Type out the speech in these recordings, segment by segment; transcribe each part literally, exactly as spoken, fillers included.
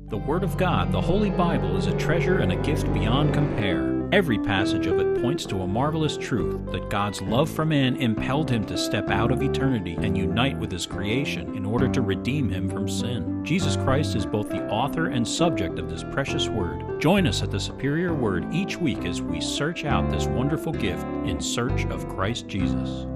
The Word of God, the Holy Bible, is a treasure and a gift beyond compare. Every passage of it points to a marvelous truth that God's love for man impelled him to step out of eternity and unite with his creation in order to redeem him from sin. Jesus Christ is both the author and subject of this precious Word. Join us at the Superior Word each week as we search out this wonderful gift in search of Christ Jesus.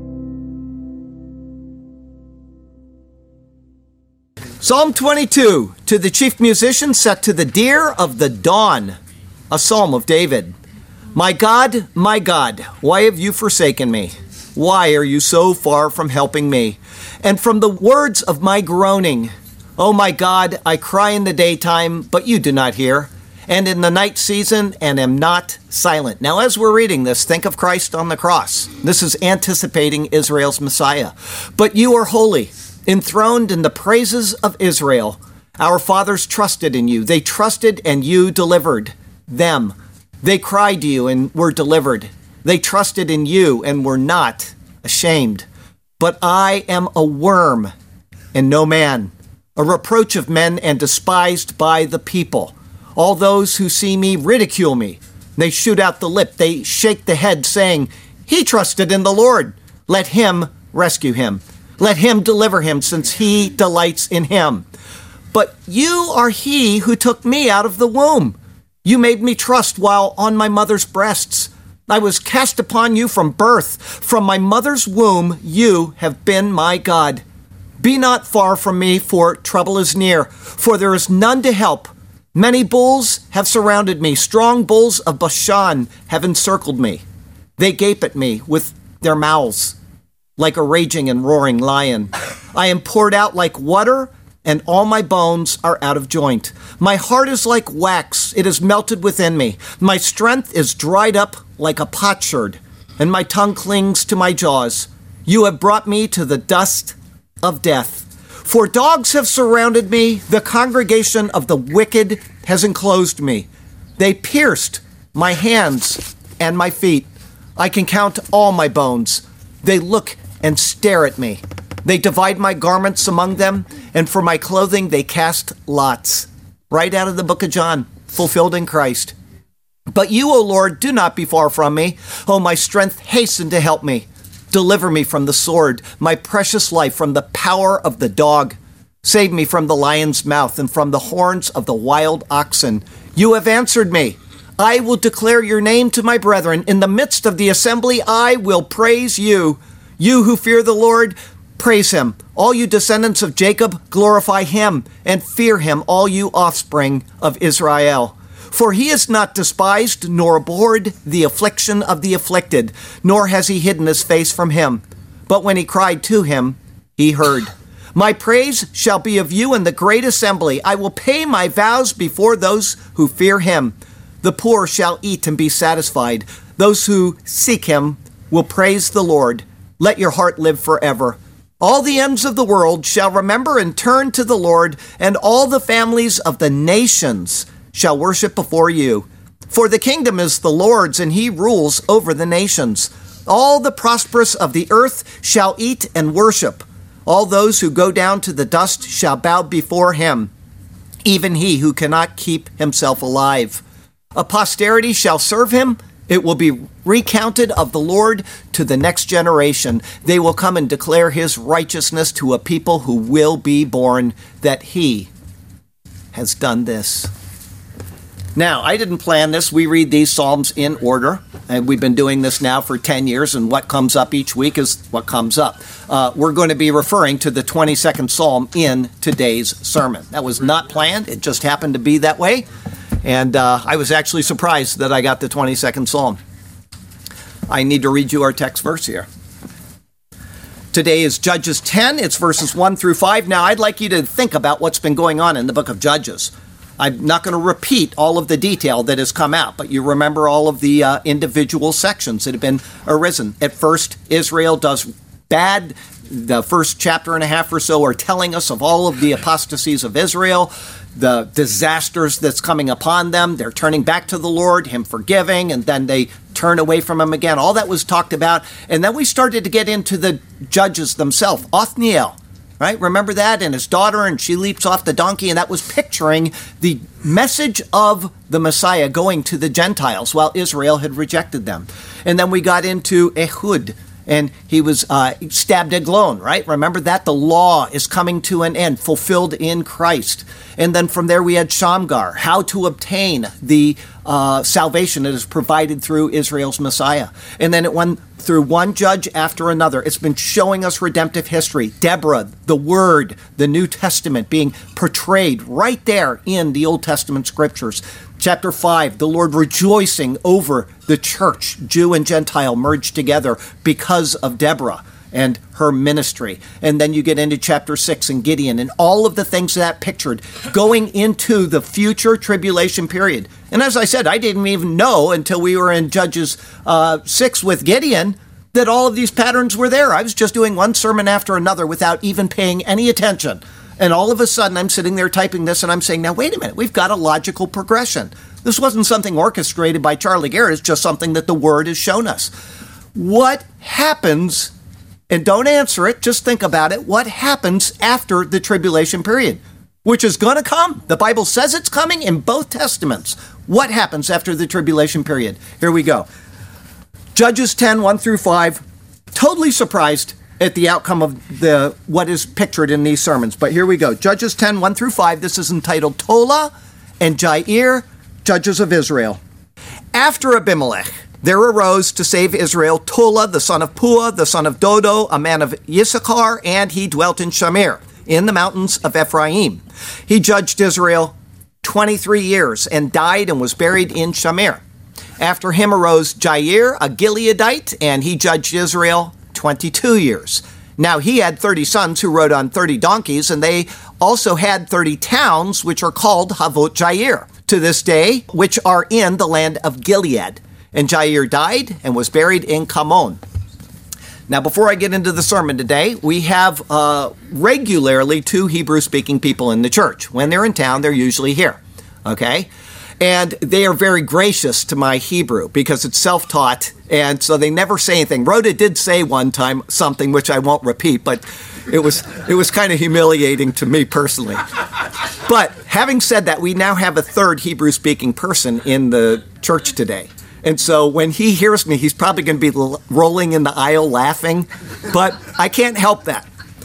Psalm twenty-two, to the chief musician, set to the deer of the dawn, a psalm of David. My God, my God, why have you forsaken me? Why are you so far from helping me? And from the words of my groaning, oh my God, I cry in the daytime, but you do not hear, and in the night season, and am not silent. Now, as we're reading this, think of Christ on the cross. This is anticipating Israel's Messiah. But you are holy, enthroned in the praises of Israel. Our fathers trusted in you. They trusted and you delivered them. They cried to you and were delivered. They trusted in you and were not ashamed. But I am a worm and no man, a reproach of men and despised by the people. All those who see me ridicule me. They shoot out the lip. They shake the head, saying, he trusted in the Lord. Let him rescue him. Let him deliver him, since he delights in him. But you are he who took me out of the womb. You made me trust while on my mother's breasts. I was cast upon you from birth. From my mother's womb, you have been my God. Be not far from me, for trouble is near, for there is none to help. Many bulls have surrounded me. Strong bulls of Bashan have encircled me. They gape at me with their mouths, like a raging and roaring lion. I am poured out like water, and all my bones are out of joint. My heart is like wax. It is melted within me. My strength is dried up like a potsherd, and my tongue clings to my jaws. You have brought me to the dust of death. For dogs have surrounded me. The congregation of the wicked has enclosed me. They pierced my hands and my feet. I can count all my bones. They look and stare at me. They divide my garments among them, and for my clothing they cast lots. Right out of the book of John, fulfilled in Christ. But you, O Lord, do not be far from me. O my strength, hasten to help me. Deliver me from the sword, my precious life from the power of the dog. Save me from the lion's mouth and from the horns of the wild oxen. You have answered me. I will declare your name to my brethren. In the midst of the assembly, I will praise you. You who fear the Lord, praise him. All you descendants of Jacob, glorify him, and fear him, all you offspring of Israel. For he has not despised nor abhorred the affliction of the afflicted, nor has he hidden his face from him. But when he cried to him, he heard. My praise shall be of you in the great assembly. I will pay my vows before those who fear him. The poor shall eat and be satisfied. Those who seek him will praise the Lord. Let your heart live forever. All the ends of the world shall remember and turn to the Lord, and all the families of the nations shall worship before you. For the kingdom is the Lord's, and he rules over the nations. All the prosperous of the earth shall eat and worship. All those who go down to the dust shall bow before him, even he who cannot keep himself alive. A posterity shall serve him. It will be recounted of the Lord to the next generation. They will come and declare his righteousness to a people who will be born, that he has done this. Now, I didn't plan this. We read these Psalms in order, and we've been doing this now for ten years, and what comes up each week is what comes up. Uh, we're going to be referring to the twenty-second Psalm in today's sermon. That was not planned. It just happened to be that way. And uh, I was actually surprised that I got the twenty-second Psalm. I need to read you our text verse here. Today is Judges ten. It's verses one through five. Now, I'd like you to think about what's been going on in the book of Judges. I'm not going to repeat all of the detail that has come out, but you remember all of the uh, individual sections that have been arisen. At first, Israel does bad. The first chapter and a half or so are telling us of all of the apostasies of Israel, the disasters that's coming upon them. They're turning back to the Lord, him forgiving, and then they turn away from him again. All that was talked about. And then we started to get into the judges themselves. Othniel, right? Remember that? And his daughter, and she leaps off the donkey, and that was picturing the message of the Messiah going to the Gentiles while Israel had rejected them. And then we got into Ehud, and he was uh, stabbed Eglon, right? Remember that? The law is coming to an end, fulfilled in Christ. And then from there we had Shamgar, how to obtain the uh, salvation that is provided through Israel's Messiah. And then it went through one judge after another. It's been showing us redemptive history. Deborah, the Word, the New Testament being portrayed right there in the Old Testament scriptures. Chapter five, the Lord rejoicing over the church, Jew and Gentile merged together because of Deborah and her ministry. And then you get into chapter six and Gideon and all of the things that pictured going into the future tribulation period. And as I said, I didn't even know until we were in Judges uh, six with Gideon that all of these patterns were there. I was just doing one sermon after another without even paying any attention. And all of a sudden, I'm sitting there typing this, and I'm saying, now, wait a minute, we've got a logical progression. This wasn't something orchestrated by Charlie Garrett. It's just something that the Word has shown us. What happens, and don't answer it, just think about it, what happens after the tribulation period, which is going to come? The Bible says it's coming in both Testaments. What happens after the tribulation period? Here we go. Judges ten, one through five, totally surprised at the outcome of the what is pictured in these sermons. But here we go. Judges ten, one through five. This is entitled Tola and Jair, Judges of Israel. After Abimelech, there arose to save Israel Tola, the son of Puah, the son of Dodo, a man of Issachar, and he dwelt in Shamir, in the mountains of Ephraim. He judged Israel twenty-three years and died and was buried in Shamir. After him arose Jair, a Gileadite, and he judged Israel twenty-two years. Now he had thirty sons who rode on thirty donkeys, and they also had thirty towns, which are called Havot Jair to this day, which are in the land of Gilead. And Jair died and was buried in Kamon. Now, before I get into the sermon today, we have uh, regularly two Hebrew-speaking people in the church. When they're in town, they're usually here, okay? And they are very gracious to my Hebrew because it's self-taught, and so they never say anything. Rhoda did say one time something, which I won't repeat, but it was it was kind of humiliating to me personally. But having said that, we now have a third Hebrew-speaking person in the church today. And so when he hears me, he's probably going to be l- rolling in the aisle laughing, but I can't help that.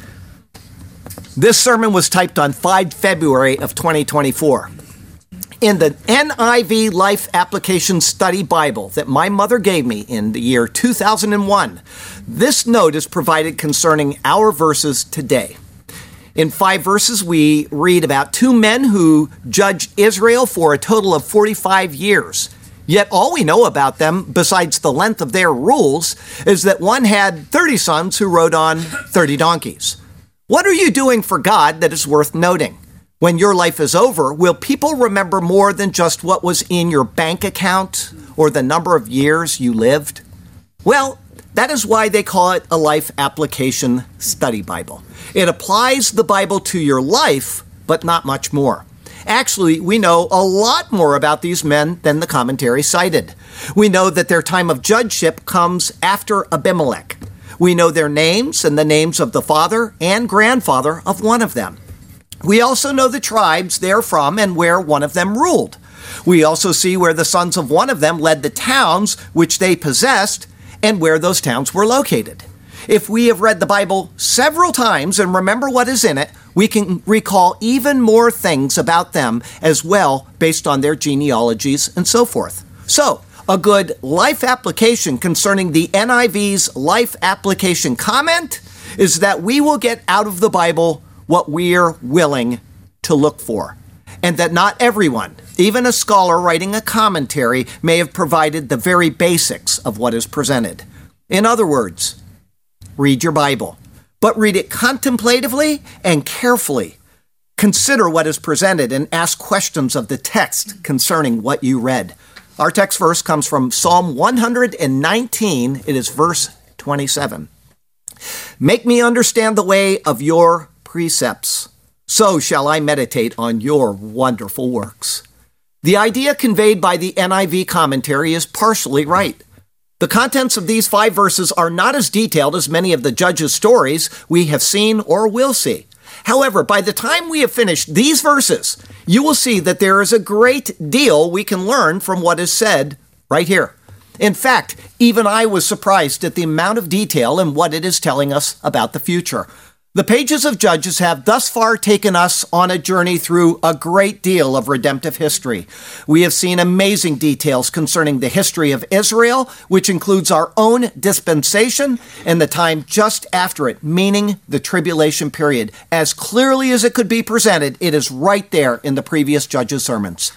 This sermon was typed on the fifth of February of twenty twenty-four. In the N I V Life Application Study Bible that my mother gave me in the year two thousand one, this note is provided concerning our verses today. In five verses, we read about two men who judged Israel for a total of forty-five years. Yet all we know about them, besides the length of their rules, is that one had thirty sons who rode on thirty donkeys. What are you doing for God that is worth noting? When your life is over, will people remember more than just what was in your bank account or the number of years you lived? Well, that is why they call it a Life Application Study Bible. It applies the Bible to your life, but not much more. Actually, we know a lot more about these men than the commentary cited. We know that their time of judgeship comes after Abimelech. We know their names and the names of the father and grandfather of one of them. We also know the tribes they're from and where one of them ruled. We also see where the sons of one of them led the towns which they possessed and where those towns were located. If we have read the Bible several times and remember what is in it, we can recall even more things about them as well based on their genealogies and so forth. So, a good life application concerning the N I V's life application comment is that we will get out of the Bible what we're willing to look for, and that not everyone, even a scholar writing a commentary, may have provided the very basics of what is presented. In other words, read your Bible, but read it contemplatively and carefully. Consider what is presented and ask questions of the text concerning what you read. Our text verse comes from Psalm one hundred nineteen. It is verse twenty-seven. Make me understand the way of your precepts, so shall I meditate on your wonderful works. The idea conveyed by the N I V commentary is partially right. The contents of these five verses are not as detailed as many of the judges' stories we have seen or will see. However, by the time we have finished these verses, you will see that there is a great deal we can learn from what is said right here. In fact, even I was surprised at the amount of detail in what it is telling us about the future. The pages of Judges have thus far taken us on a journey through a great deal of redemptive history. We have seen amazing details concerning the history of Israel, which includes our own dispensation and the time just after it, meaning the tribulation period. As clearly as it could be presented, it is right there in the previous Judges sermons.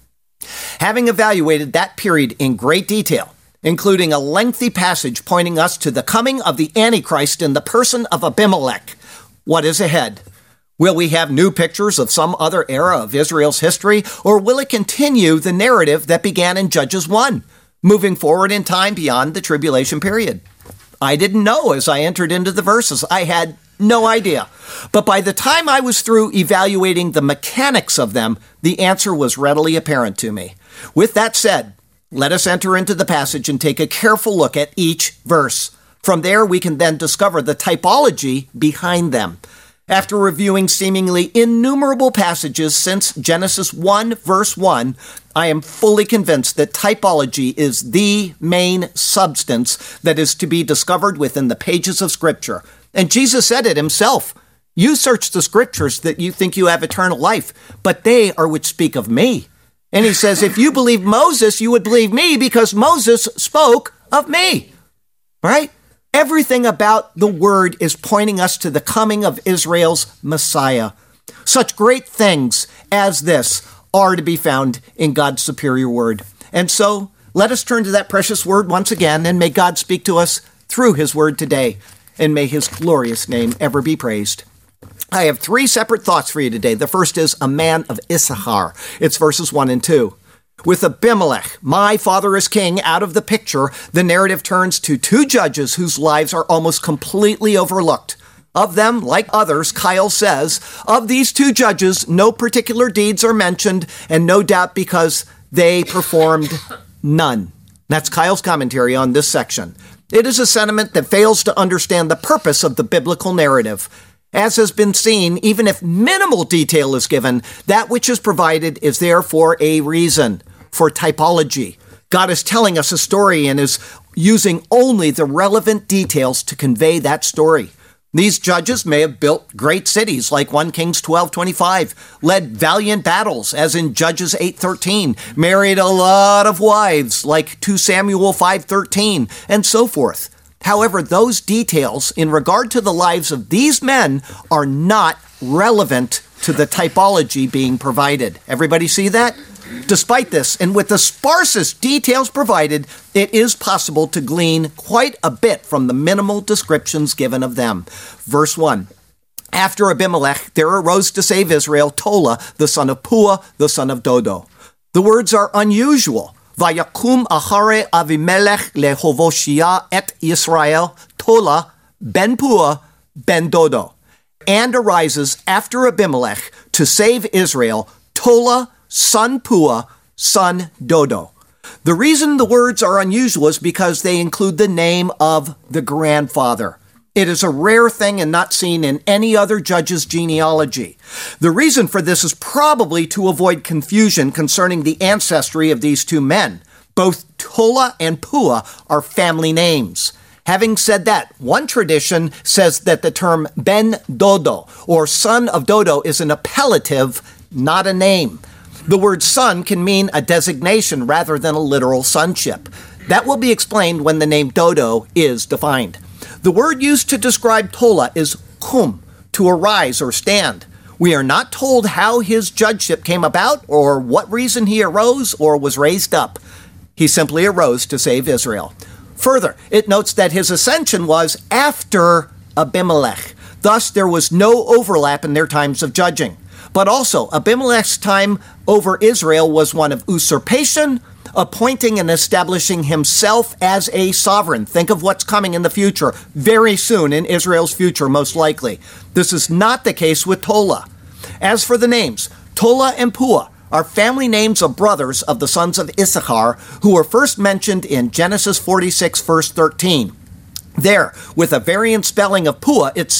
Having evaluated that period in great detail, including a lengthy passage pointing us to the coming of the Antichrist in the person of Abimelech, what is ahead? Will we have new pictures of some other era of Israel's history, or will it continue the narrative that began in Judges one, moving forward in time beyond the tribulation period? I didn't know as I entered into the verses. I had no idea. But by the time I was through evaluating the mechanics of them, the answer was readily apparent to me. With that said, let us enter into the passage and take a careful look at each verse. From there, we can then discover the typology behind them. After reviewing seemingly innumerable passages since Genesis one, verse one, I am fully convinced that typology is the main substance that is to be discovered within the pages of Scripture. And Jesus said it himself. You search the Scriptures that you think you have eternal life, but they are which speak of me. And he says, if you believe Moses, you would believe me because Moses spoke of me. Right? Everything about the word is pointing us to the coming of Israel's Messiah. Such great things as this are to be found in God's superior word. And so let us turn to that precious word once again, and may God speak to us through his word today, and may his glorious name ever be praised. I have three separate thoughts for you today. The first is a man of Issachar. It's verses one and two. With Abimelech, my father is king, out of the picture, the narrative turns to two judges whose lives are almost completely overlooked. Of them, like others, Kyle says, of these two judges, no particular deeds are mentioned, and no doubt because they performed none. That's Kyle's commentary on this section. It is a sentiment that fails to understand the purpose of the biblical narrative. As has been seen, even if minimal detail is given, that which is provided is there for a reason, for typology. God is telling us a story and is using only the relevant details to convey that story. These judges may have built great cities like First Kings twelve twenty-five, led valiant battles as in Judges eight thirteen, married a lot of wives like Second Samuel five thirteen, and so forth. However, those details in regard to the lives of these men are not relevant to the typology being provided. Everybody see that? Despite this, and with the sparsest details provided, it is possible to glean quite a bit from the minimal descriptions given of them. Verse one. After Abimelech, there arose to save Israel Tola, the son of Puah, the son of Dodo. The words are unusual. Vayakum achare Avimelech lehovoshia et Yisrael Tola ben Puah ben Dodo. And arises after Abimelech to save Israel Tola, son Puah, son Dodo. The reason the words are unusual is because they include the name of the grandfather. It is a rare thing and not seen in any other judge's genealogy. The reason for this is probably to avoid confusion concerning the ancestry of these two men. Both Tola and Puah are family names. Having said that, one tradition says that the term Ben Dodo, or son of Dodo, is an appellative, not a name. The word son can mean a designation rather than a literal sonship. That will be explained when the name Dodo is defined. The word used to describe Tola is kum, to arise or stand. We are not told how his judgeship came about or what reason he arose or was raised up. He simply arose to save Israel. Further, it notes that his ascension was after Abimelech. Thus, there was no overlap in their times of judging. But also, Abimelech's time over Israel was one of usurpation, appointing and establishing himself as a sovereign. Think of what's coming in the future, very soon in Israel's future, most likely. This is not the case with Tola. As for the names, Tola and Puah are family names of brothers of the sons of Issachar, who were first mentioned in Genesis forty-six, verse thirteen. There, with a variant spelling of Puah, it says,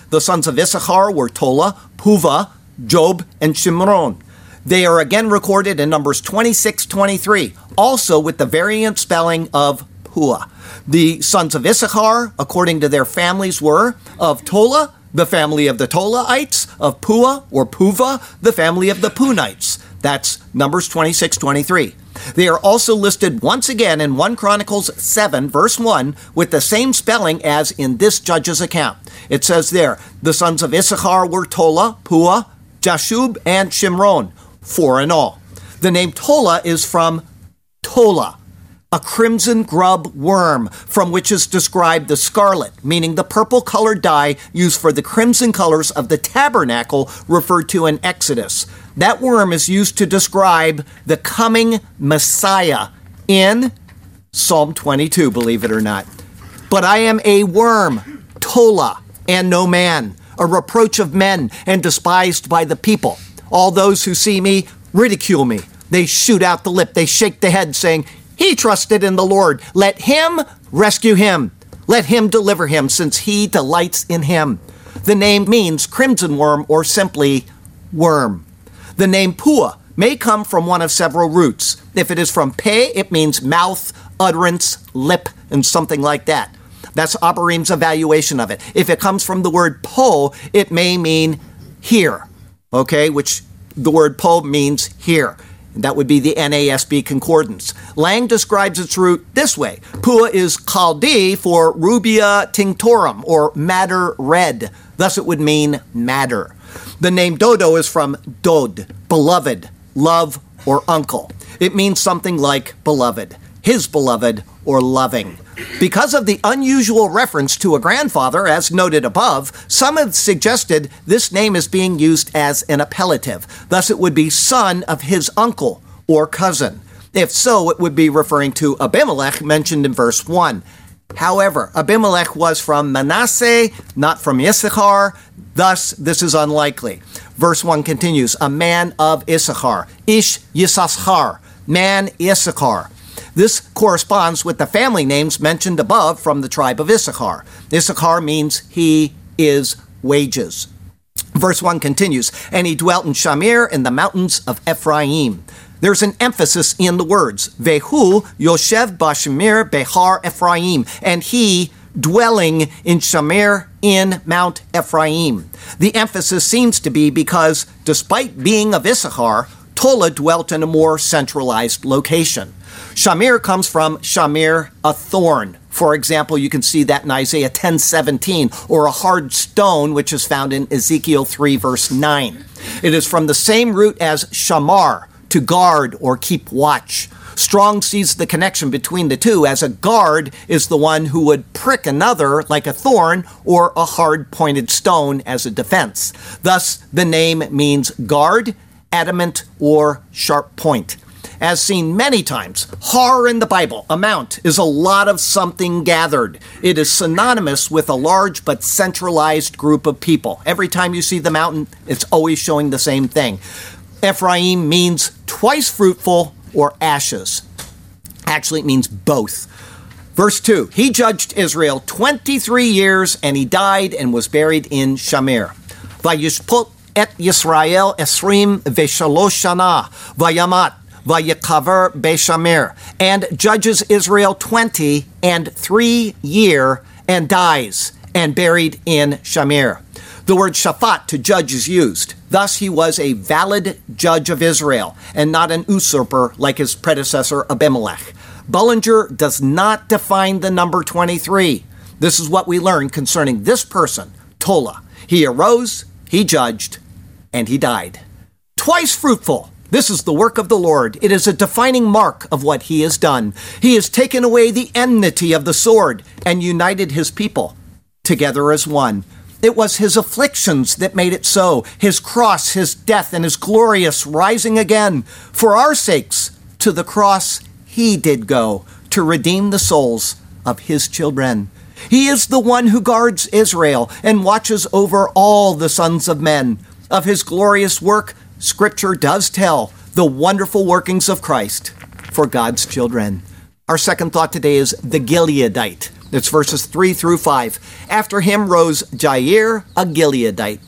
The sons of Issachar were Tola, Puvah, Job, and Shimron. They are again recorded in Numbers twenty-six twenty-three, also with the variant spelling of Pua. The sons of Issachar, according to their families, were of Tola, the family of the Tolaites, of Pua or Puvah, the family of the Punites. That's Numbers twenty-six twenty-three. They are also listed once again in First Chronicles seven, verse one, with the same spelling as in this judge's account. It says there, the sons of Issachar were Tola, Pua, Jashub, and Shimron, four in all. The name Tola is from Tola, a crimson grub worm, from which is described the scarlet, meaning the purple-colored dye used for the crimson colors of the tabernacle referred to in Exodus. That worm is used to describe the coming Messiah in Psalm twenty-two, believe it or not. But I am a worm, Tola, and no man, a reproach of men and despised by the people. All those who see me ridicule me. They shoot out the lip. They shake the head, saying, he trusted in the Lord. Let him rescue him. Let him deliver him, since he delights in him. The name means crimson worm or simply worm. The name Pua may come from one of several roots. If it is from pe, it means mouth, utterance, lip, and something like that. That's Abarim's evaluation of it. If it comes from the word po, it may mean here, okay, which the word po means here. That would be the N A S B concordance. Lang describes its root this way. Pua is Chaldee for rubia tinctorum, or madder red. Thus it would mean madder. The name Dodo is from dod, beloved, love, or uncle. It means something like beloved, his beloved, or loving. Because of the unusual reference to a grandfather, as noted above, some have suggested this name is being used as an appellative. Thus it would be son of his uncle or cousin. If so, it would be referring to Abimelech mentioned in verse one. However, Abimelech was from Manasseh, not from Issachar. Thus, this is unlikely. Verse one continues, a man of Issachar, Ish Yisachar, man Issachar. This corresponds with the family names mentioned above from the tribe of Issachar. Issachar means he is wages. Verse one continues, and he dwelt in Shamir in the mountains of Ephraim. There's an emphasis in the words, Vehu Yoshev Bashmir Behar Ephraim, and he dwelling in Shamir in Mount Ephraim. The emphasis seems to be because, despite being of Issachar, Tola dwelt in a more centralized location. Shamir comes from Shamir, a thorn. For example, you can see that in Isaiah ten seventeen, or a hard stone, which is found in Ezekiel three, verse nine. It is from the same root as shamar, to guard or keep watch. Strong sees the connection between the two, as a guard is the one who would prick another like a thorn, or a hard-pointed stone as a defense. Thus, the name means guard, adamant, or sharp point. As seen many times, har in the Bible, a mount, is a lot of something gathered. It is synonymous with a large but centralized group of people. Every time you see the mountain, it's always showing the same thing. Ephraim means twice fruitful or ashes. Actually, it means both. Verse two, he judged Israel twenty-three years, and he died and was buried in Shamir. Vayishpot et Yisrael esrim veshalosh shana, vayamat, Vayikaver Beshamir, and judges Israel twenty and three year, and dies, and buried in Shamir. The word shaphat, to judge, is used. Thus he was a valid judge of Israel, and not an usurper like his predecessor Abimelech. Bullinger does not define the number twenty-three. This is what we learn concerning this person, Tola. He arose, he judged, and he died. Twice fruitful. This is the work of the Lord. It is a defining mark of what he has done. He has taken away the enmity of the sword and united his people together as one. It was his afflictions that made it so, his cross, his death, and his glorious rising again. For our sakes, to the cross he did go, to redeem the souls of his children. He is the one who guards Israel and watches over all the sons of men. Of his glorious work, Scripture does tell the wonderful workings of Christ for God's children. Our second thought today is the Gileadite. It's verses three through five. After him rose Jair, a Gileadite.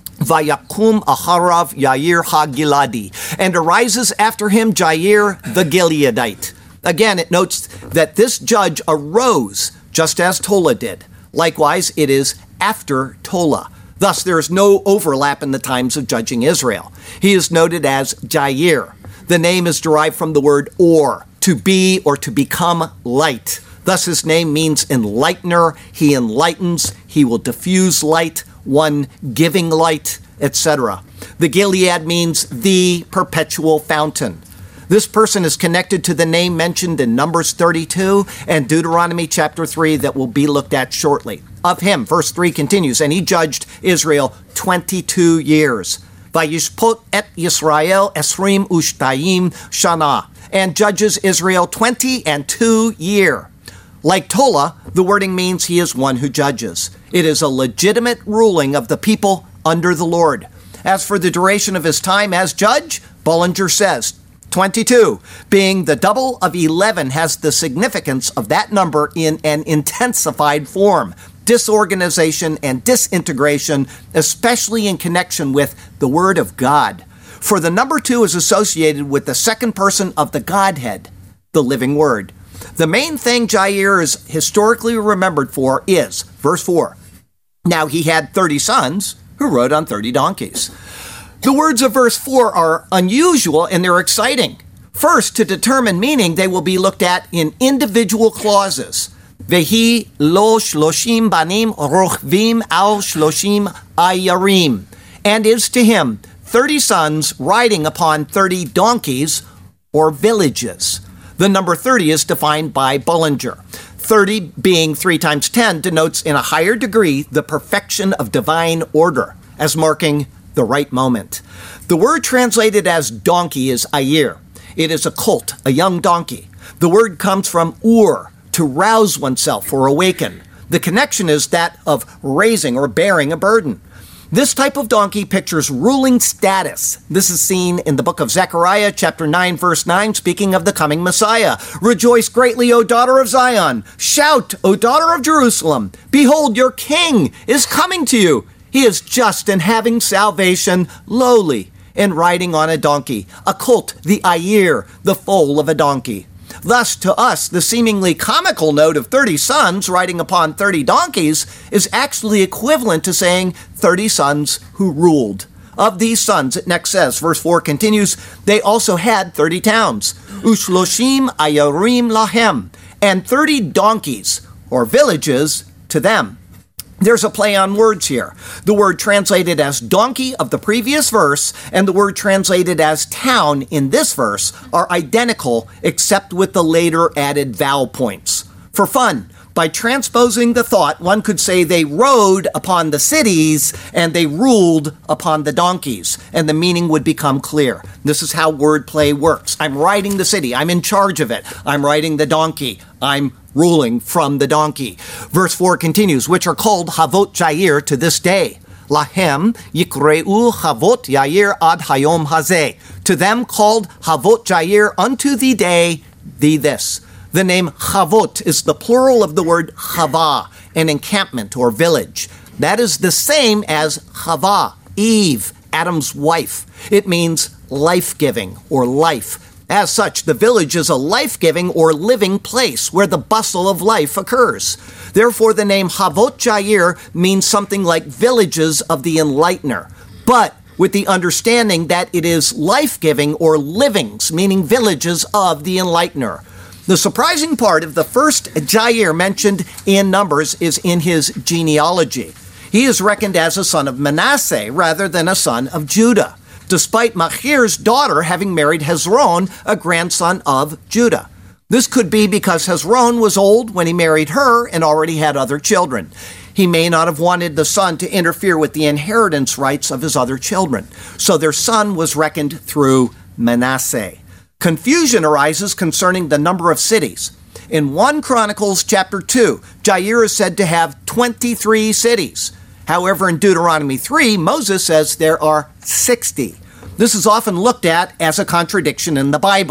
Vayakum aharav Yair ha-Giladi. And arises after him Jair the Gileadite. Again, it notes that this judge arose just as Tola did. Likewise, it is after Tola. Thus, there is no overlap in the times of judging Israel. He is noted as Jair. The name is derived from the word or, to be or to become light. Thus, his name means enlightener. He enlightens. He will diffuse light, one giving light, et cetera. The Gilead means the perpetual fountain. This person is connected to the name mentioned in Numbers thirty-two and Deuteronomy chapter three that will be looked at shortly. Of him, verse three continues, and he judged Israel twenty-two years. Vayishpot et Yisrael esrim ushtayim shana, and judges Israel twenty and two year. Like Tola, the wording means he is one who judges. It is a legitimate ruling of the people under the Lord. As for the duration of his time as judge, Bullinger says, twenty-two, being the double of eleven, has the significance of that number in an intensified form. Disorganization and disintegration, especially in connection with the Word of God. For the number two is associated with the second person of the Godhead, the living Word. The main thing Jair is historically remembered for is, verse four, now he had thirty sons who rode on thirty donkeys. The words of verse four are unusual and they're exciting. First, to determine meaning, they will be looked at in individual clauses. Vehi lo shloshim banim rochvim al shloshim ayarim. And is to him thirty sons riding upon thirty donkeys or villages. The number thirty is defined by Bullinger. thirty being three times ten denotes in a higher degree the perfection of divine order, as marking the right moment. The word translated as donkey is ayir. It is a colt, a young donkey. The word comes from ur, to rouse oneself or awaken. The connection is that of raising or bearing a burden. This type of donkey pictures ruling status. This is seen in the book of Zechariah, chapter nine, verse nine, speaking of the coming Messiah. Rejoice greatly, O daughter of Zion. Shout, O daughter of Jerusalem. Behold, your king is coming to you. He is just and having salvation, lowly, and riding on a donkey, a colt, the ayir, the foal of a donkey. Thus, to us, the seemingly comical note of thirty sons riding upon thirty donkeys is actually equivalent to saying thirty sons who ruled. Of these sons, it next says, verse four continues, they also had thirty towns, ushloshim ayarim lahem, and thirty donkeys, or villages, to them. There's a play on words here. The word translated as donkey of the previous verse and the word translated as town in this verse are identical except with the later added vowel points. For fun, by transposing the thought, one could say they rode upon the cities and they ruled upon the donkeys, and the meaning would become clear. This is how wordplay works. I'm riding the city. I'm in charge of it. I'm riding the donkey. I'm ruling from the donkey. Verse four continues, which are called Havot Jair to this day. Lahem yikreu Havot Yair ad hayom hazeh. To them called Havot Jair unto the day, the this. The name Havot is the plural of the word Chava, an encampment or village. That is the same as Chava, Eve, Adam's wife. It means life-giving or life. As such, the village is a life-giving or living place where the bustle of life occurs. Therefore, the name Havot Jair means something like villages of the enlightener, but with the understanding that it is life-giving or livings, meaning villages of the enlightener. The surprising part of the first Jair mentioned in Numbers is in his genealogy. He is reckoned as a son of Manasseh rather than a son of Judah, despite Machir's daughter having married Hezron, a grandson of Judah. This could be because Hezron was old when he married her and already had other children. He may not have wanted the son to interfere with the inheritance rights of his other children, so their son was reckoned through Manasseh. Confusion arises concerning the number of cities. In First Chronicles chapter two, Jair is said to have twenty-three cities. However, in Deuteronomy three, Moses says there are sixty. This is often looked at as a contradiction in the Bible.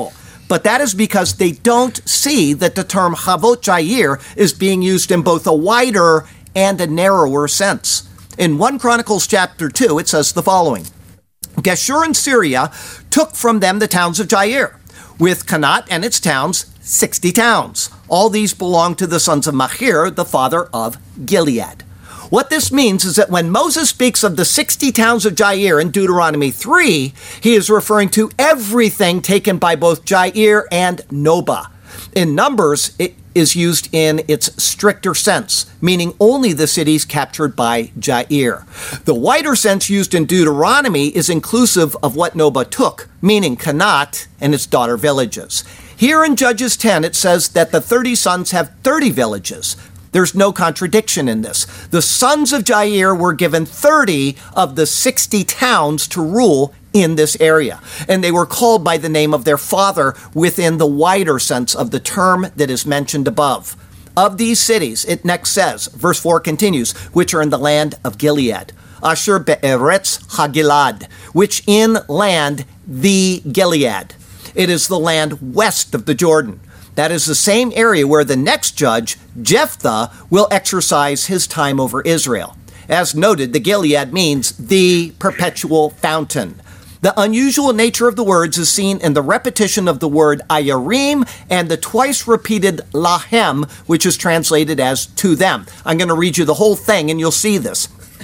but that is because they don't see that the term Havot Jair is being used in both a wider and a narrower sense. In First Chronicles chapter two, it says the following: Geshur in Syria took from them the towns of Jair, with Kanat and its towns, sixty towns. All these belong to the sons of Machir, the father of Gilead. What this means is that when Moses speaks of the sixty towns of Jair in Deuteronomy three, he is referring to everything taken by both Jair and Nobah. In Numbers, it is used in its stricter sense, meaning only the cities captured by Jair. The wider sense used in Deuteronomy is inclusive of what Nobah took, meaning Kanat and its daughter villages. Here in Judges ten, it says that the thirty sons have thirty villages. There's no contradiction in this. The sons of Jair were given thirty of the sixty towns to rule in this area, and they were called by the name of their father within the wider sense of the term that is mentioned above. Of these cities, it next says, verse four continues, which are in the land of Gilead. Asher be'eretz hagilad, which in land the Gilead. It is the land west of the Jordan. That is the same area where the next judge, Jephthah, will exercise his time over Israel. As noted, the Gilead means the perpetual fountain. The unusual nature of the words is seen in the repetition of the word ayarim and the twice repeated lahem, which is translated as to them. I'm going to read you the whole thing and you'll see this.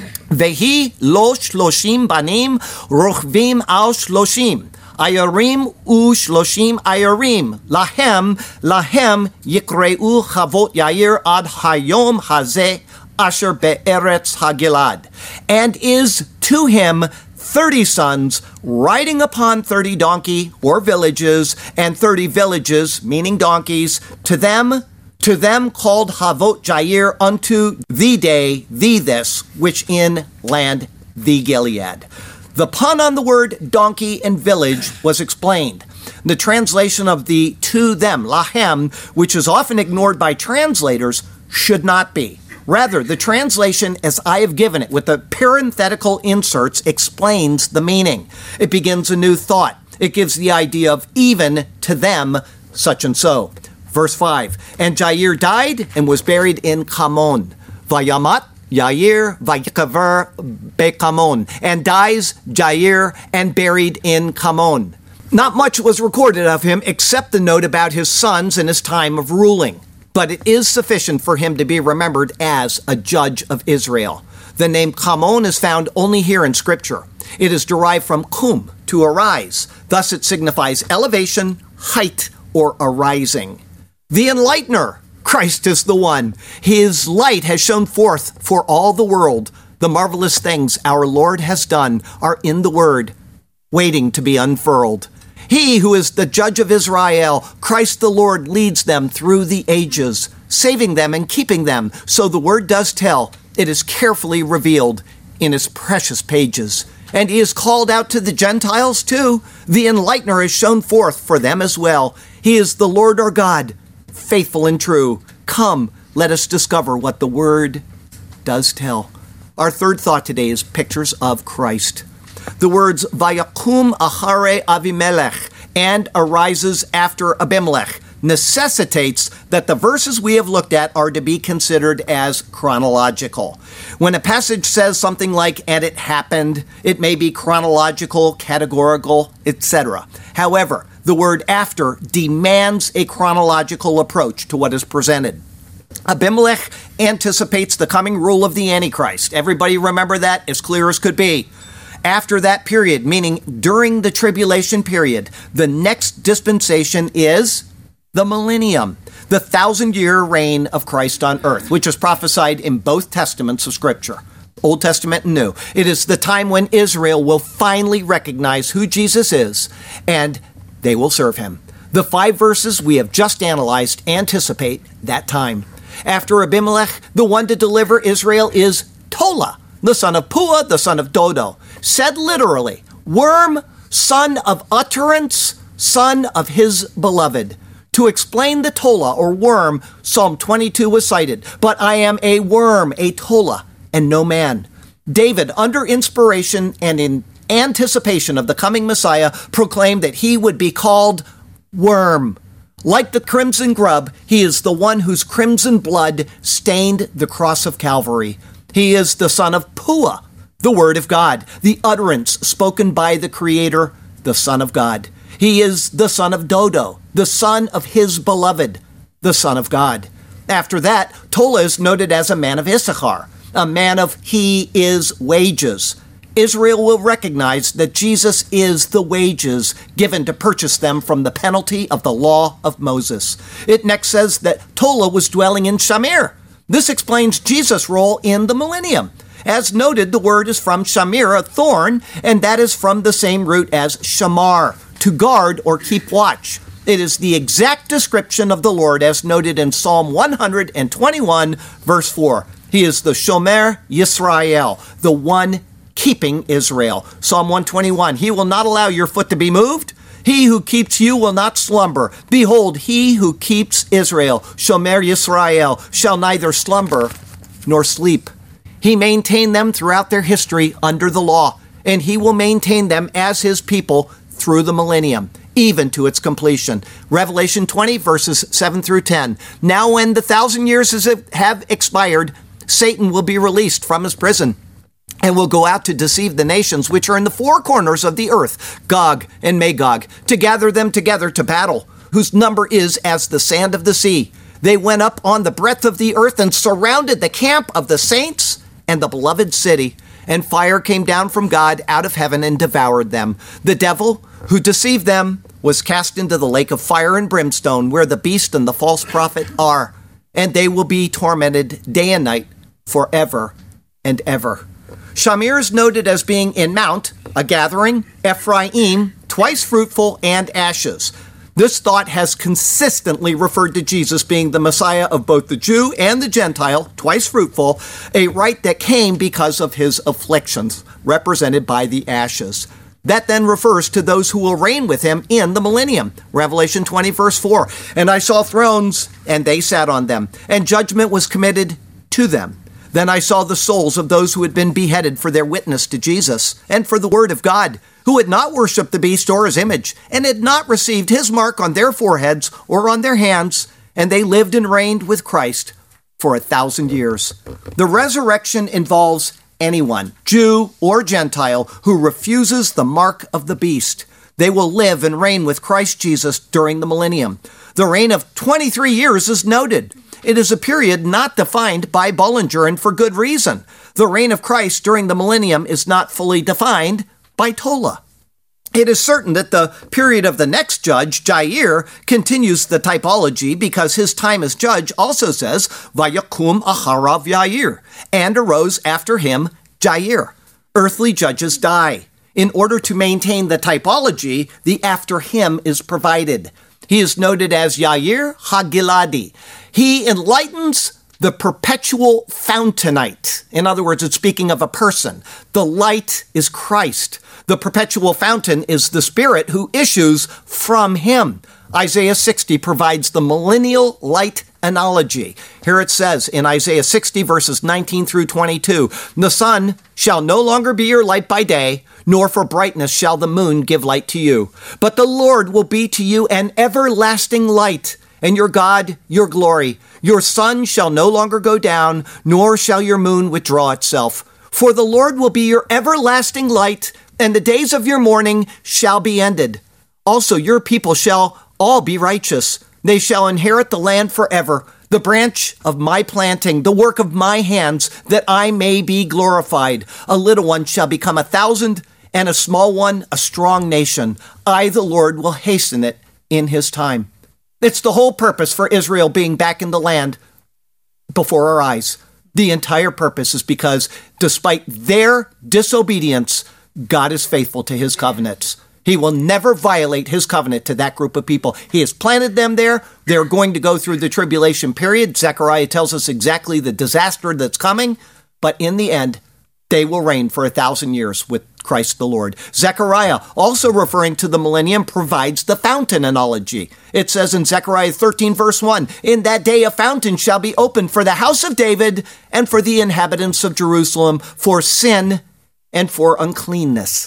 Vehi lo shloshim banim rochvim al shloshim. Ayarim u shloshim ayarim. Lahem, lahem yikreu chavot yair ad hayom hazeh asher be'eretz hagilad. And is to him thirty sons riding upon thirty donkey or villages, and thirty villages, meaning donkeys, to them, to them called Havot Jair unto the day, the this, which in land the Gilead. The pun on the word donkey and village was explained. The translation of the to them, lahem, which is often ignored by translators, should not be. Rather, the translation as I have given it with the parenthetical inserts explains the meaning. It begins a new thought. It gives the idea of even to them, such and so. Verse five, and Jair died and was buried in Kamon. Vayamat Yair vayikaver bekamon, and dies Jair and buried in Kamon. Not much was recorded of him except the note about his sons and his time of ruling. But it is sufficient for him to be remembered as a judge of Israel. The name Kamon is found only here in Scripture. It is derived from kum, to arise. Thus it signifies elevation, height, or arising. The enlightener, Christ is the one. His light has shone forth for all the world. The marvelous things our Lord has done are in the Word, waiting to be unfurled. He who is the judge of Israel, Christ the Lord, leads them through the ages, saving them and keeping them. So the word does tell, it is carefully revealed in his precious pages. And he is called out to the Gentiles too. The enlightener is shown forth for them as well. He is the Lord our God, faithful and true. Come, let us discover what the word does tell. Our third thought today is pictures of Christ. The words Vayakum Achare Avimelech and arises after Abimelech necessitates that the verses we have looked at are to be considered as chronological. When a passage says something like, and it happened, it may be chronological, categorical, et cetera. However, the word after demands a chronological approach to what is presented. Abimelech anticipates the coming rule of the Antichrist. Everybody remember that as clear as could be. After that period, meaning during the tribulation period, the next dispensation is the millennium, the thousand-year reign of Christ on earth, which is prophesied in both testaments of Scripture, Old Testament and New. It is the time when Israel will finally recognize who Jesus is, and they will serve him. The five verses we have just analyzed anticipate that time. After Abimelech, the one to deliver Israel is Tola, the son of Puah, the son of Dodo. Said literally, worm, son of utterance, son of his beloved. To explain the Tola or worm, Psalm twenty-two was cited. But I am a worm, a Tola, and no man. David, under inspiration and in anticipation of the coming Messiah, proclaimed that he would be called worm. Like the crimson grub, he is the one whose crimson blood stained the cross of Calvary. He is the son of Pua, the word of God, the utterance spoken by the Creator, the Son of God. He is the son of Dodo, the son of his beloved, the Son of God. After that, Tola is noted as a man of Issachar, a man of he is wages. Israel will recognize that Jesus is the wages given to purchase them from the penalty of the law of Moses. It next says that Tola was dwelling in Shamir. This explains Jesus' role in the millennium. As noted, the word is from Shamir, a thorn, and that is from the same root as shamar, to guard or keep watch. It is the exact description of the Lord as noted in Psalm one twenty-one, verse four. He is the Shomer Yisrael, the one keeping Israel. Psalm one twenty-one, he will not allow your foot to be moved. He who keeps you will not slumber. Behold, he who keeps Israel, Shomer Yisrael, shall neither slumber nor sleep. He maintained them throughout their history under the law, and he will maintain them as his people through the millennium, even to its completion. Revelation twenty, verses seven through ten. Now when the thousand years have expired, Satan will be released from his prison and will go out to deceive the nations which are in the four corners of the earth, Gog and Magog, to gather them together to battle, whose number is as the sand of the sea. They went up on the breadth of the earth and surrounded the camp of the saints and the beloved city, and fire came down from God out of heaven and devoured them. The devil who deceived them was cast into the lake of fire and brimstone, where the beast and the false prophet are, and they will be tormented day and night forever and ever. Shamir is noted as being in Mount, a gathering, Ephraim, twice fruitful, and ashes. This thought has consistently referred to Jesus being the Messiah of both the Jew and the Gentile, twice fruitful, a right that came because of his afflictions, represented by the ashes. That then refers to those who will reign with him in the millennium. Revelation twenty, verse four. And I saw thrones, and they sat on them, and judgment was committed to them. Then I saw the souls of those who had been beheaded for their witness to Jesus and for the word of God, who had not worshipped the beast or his image, and had not received his mark on their foreheads or on their hands, and they lived and reigned with Christ for a thousand years. The resurrection involves anyone, Jew or Gentile, who refuses the mark of the beast. They will live and reign with Christ Jesus during the millennium. The reign of twenty-three years is noted. It is a period not defined by Bullinger, and for good reason. The reign of Christ during the millennium is not fully defined by Tola. It is certain that the period of the next judge, Jair, continues the typology because his time as judge also says, Vayakum acharav Yair, and arose after him Jair. Earthly judges die. In order to maintain the typology, the after him is provided. He is noted as Yair HaGiladi. He enlightens the perpetual fountainite. In other words, it's speaking of a person. The light is Christ. The perpetual fountain is the Spirit who issues from him. Isaiah sixty provides the millennial light analogy. Here it says in Isaiah sixty, verses nineteen through twenty-two, the sun shall no longer be your light by day, nor for brightness shall the moon give light to you. But the Lord will be to you an everlasting light, and your God your glory. Your sun shall no longer go down, nor shall your moon withdraw itself. For the Lord will be your everlasting light, and the days of your mourning shall be ended. Also your people shall all be righteous. They shall inherit the land forever, the branch of my planting, the work of my hands, that I may be glorified. A little one shall become a thousand, and a small one a strong nation. I, the Lord, will hasten it in his time. It's the whole purpose for Israel being back in the land before our eyes. The entire purpose is because despite their disobedience, God is faithful to his covenants. He will never violate his covenant to that group of people. He has planted them there. They're going to go through the tribulation period. Zechariah tells us exactly the disaster that's coming. But in the end, they will reign for a thousand years with Christ the Lord. Zechariah, also referring to the millennium, provides the fountain analogy. It says in Zechariah thirteen, verse one, in that day a fountain shall be opened for the house of David and for the inhabitants of Jerusalem, for sin and for uncleanness.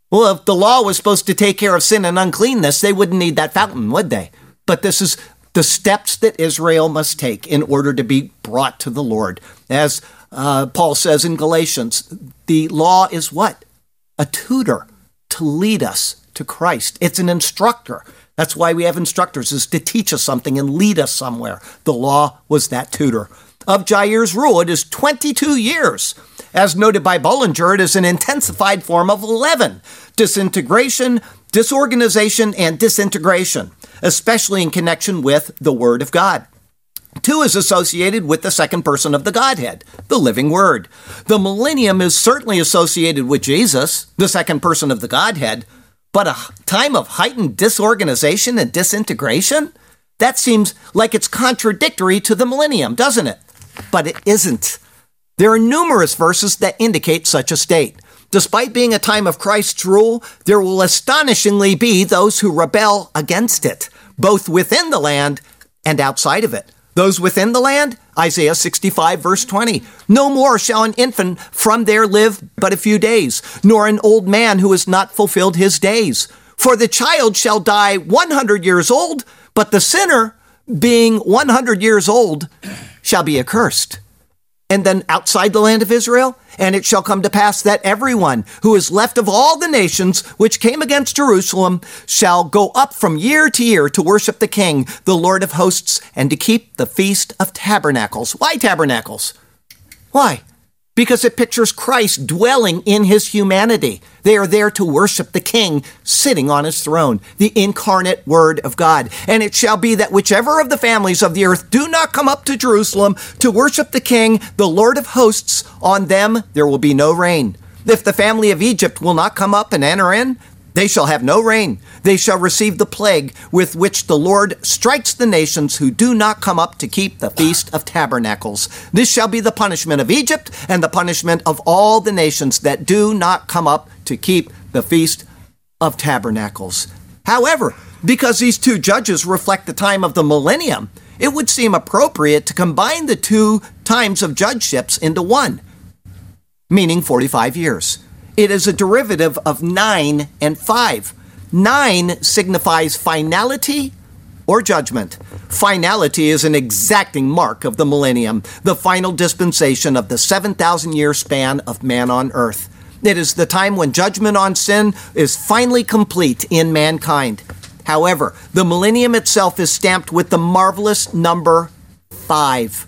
Well, if the law was supposed to take care of sin and uncleanness, they wouldn't need that fountain, would they? But this is the steps that Israel must take in order to be brought to the Lord. As uh, Paul says in Galatians, the law is what? A tutor to lead us to Christ. It's an instructor. That's why we have instructors, is to teach us something and lead us somewhere. The law was that tutor. Of Jair's rule, it is twenty-two years. As noted by Bullinger, it is an intensified form of eleven. Disintegration, disorganization, and disintegration, especially in connection with the Word of God. Two is associated with the second person of the Godhead, the living Word. The millennium is certainly associated with Jesus, the second person of the Godhead, but a time of heightened disorganization and disintegration? That seems like it's contradictory to the millennium, doesn't it? But it isn't. There are numerous verses that indicate such a state. Despite being a time of Christ's rule, there will astonishingly be those who rebel against it, both within the land and outside of it. Those within the land, Isaiah sixty-five, verse twenty. No more shall an infant from there live but a few days, nor an old man who has not fulfilled his days. For the child shall die one hundred years old, but the sinner, being one hundred years old, shall be accursed. And then outside the land of Israel, and it shall come to pass that everyone who is left of all the nations which came against Jerusalem shall go up from year to year to worship the King, the Lord of hosts, and to keep the Feast of Tabernacles. Why tabernacles? Why? Because it pictures Christ dwelling in his humanity. They are there to worship the King sitting on his throne, the incarnate Word of God. And it shall be that whichever of the families of the earth do not come up to Jerusalem to worship the King, the Lord of hosts, on them there will be no rain. If the family of Egypt will not come up and enter in, they shall have no rain. They shall receive the plague with which the Lord strikes the nations who do not come up to keep the Feast of Tabernacles. This shall be the punishment of Egypt and the punishment of all the nations that do not come up to keep the Feast of Tabernacles. However, because these two judges reflect the time of the millennium, it would seem appropriate to combine the two times of judgeships into one, meaning forty-five years. It is a derivative of nine and five. Nine signifies finality or judgment. Finality is an exacting mark of the millennium, the final dispensation of the seven thousand year span of man on earth. It is the time when judgment on sin is finally complete in mankind. However, the millennium itself is stamped with the marvelous number five,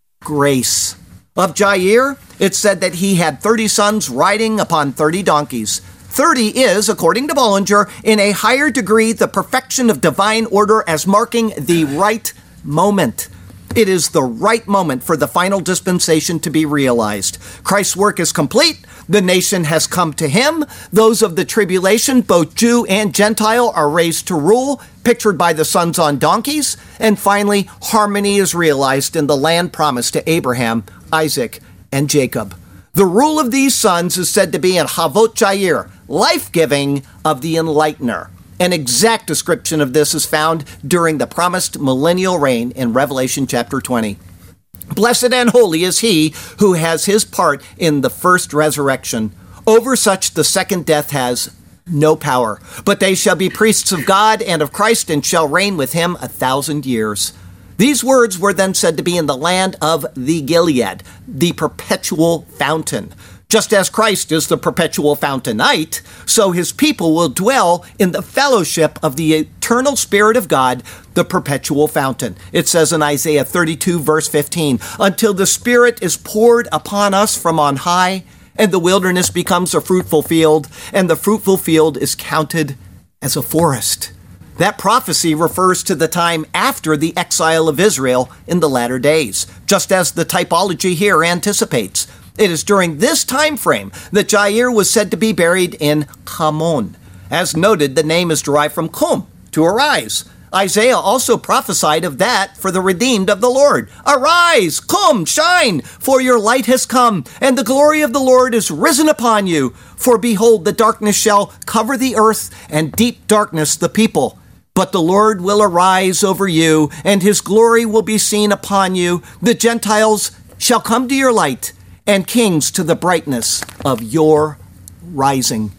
grace. Of Jair, it said that he had thirty sons riding upon thirty donkeys. thirty is, according to Bullinger, in a higher degree the perfection of divine order as marking the right moment. It is the right moment for the final dispensation to be realized. Christ's work is complete. The nation has come to him. Those of the tribulation, both Jew and Gentile, are raised to rule, pictured by the sons on donkeys. And finally, harmony is realized in the land promised to Abraham, Isaac, and Jacob. The rule of these sons is said to be in Havot Jair, life-giving of the enlightener. An exact description of this is found during the promised millennial reign in Revelation chapter twenty. Blessed and holy is he who has his part in the first resurrection. Over such the second death has no power, but they shall be priests of God and of Christ and shall reign with him a thousand years. These words were then said to be in the land of the Gilead, the perpetual fountain. Just as Christ is the perpetual fountainite, so his people will dwell in the fellowship of the eternal Spirit of God, the perpetual fountain. It says in Isaiah thirty-two, verse fifteen, until the Spirit is poured upon us from on high, and the wilderness becomes a fruitful field, and the fruitful field is counted as a forest. That prophecy refers to the time after the exile of Israel in the latter days, just as the typology here anticipates. It is during this time frame that Jair was said to be buried in Kamon. As noted, the name is derived from kum, to arise. Isaiah also prophesied of that for the redeemed of the Lord. Arise, come, shine, for your light has come, and the glory of the Lord is risen upon you. For behold, the darkness shall cover the earth, and deep darkness the people. But the Lord will arise over you, and his glory will be seen upon you. The Gentiles shall come to your light, and kings to the brightness of your rising.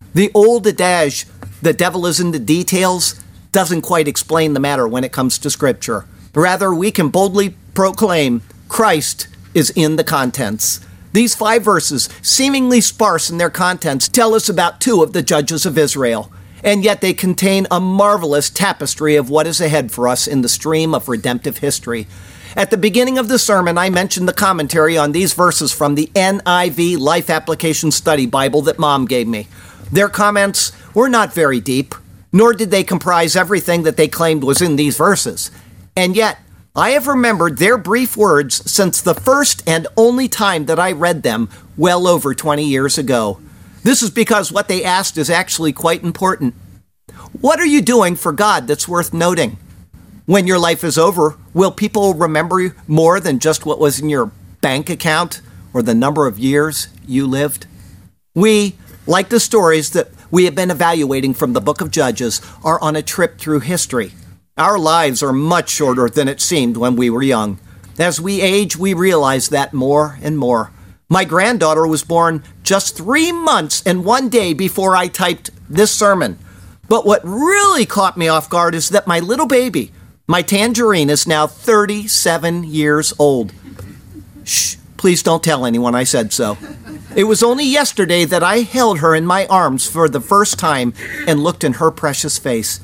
The old adage, the devil is in the details, doesn't quite explain the matter when it comes to Scripture. Rather, we can boldly proclaim Christ is in the contents. These five verses, seemingly sparse in their contents, tell us about two of the judges of Israel, and yet they contain a marvelous tapestry of what is ahead for us in the stream of redemptive history. At the beginning of the sermon, I mentioned the commentary on these verses from the N I V Life Application Study Bible that Mom gave me. Their comments were not very deep, nor did they comprise everything that they claimed was in these verses. And yet, I have remembered their brief words since the first and only time that I read them well over twenty years ago. This is because what they asked is actually quite important. What are you doing for God that's worth noting? When your life is over, will people remember you more than just what was in your bank account or the number of years you lived? We, like the stories that we have been evaluating from the book of Judges, are on a trip through history. Our lives are much shorter than it seemed when we were young. As we age, we realize that more and more. My granddaughter was born just three months and one day before I typed this sermon. But what really caught me off guard is that my little baby, my Tangerine, is now thirty-seven years old. Shh, please don't tell anyone I said so. It was only yesterday that I held her in my arms for the first time and looked in her precious face.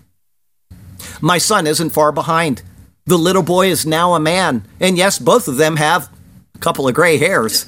My son isn't far behind. The little boy is now a man, and yes, both of them have a couple of gray hairs.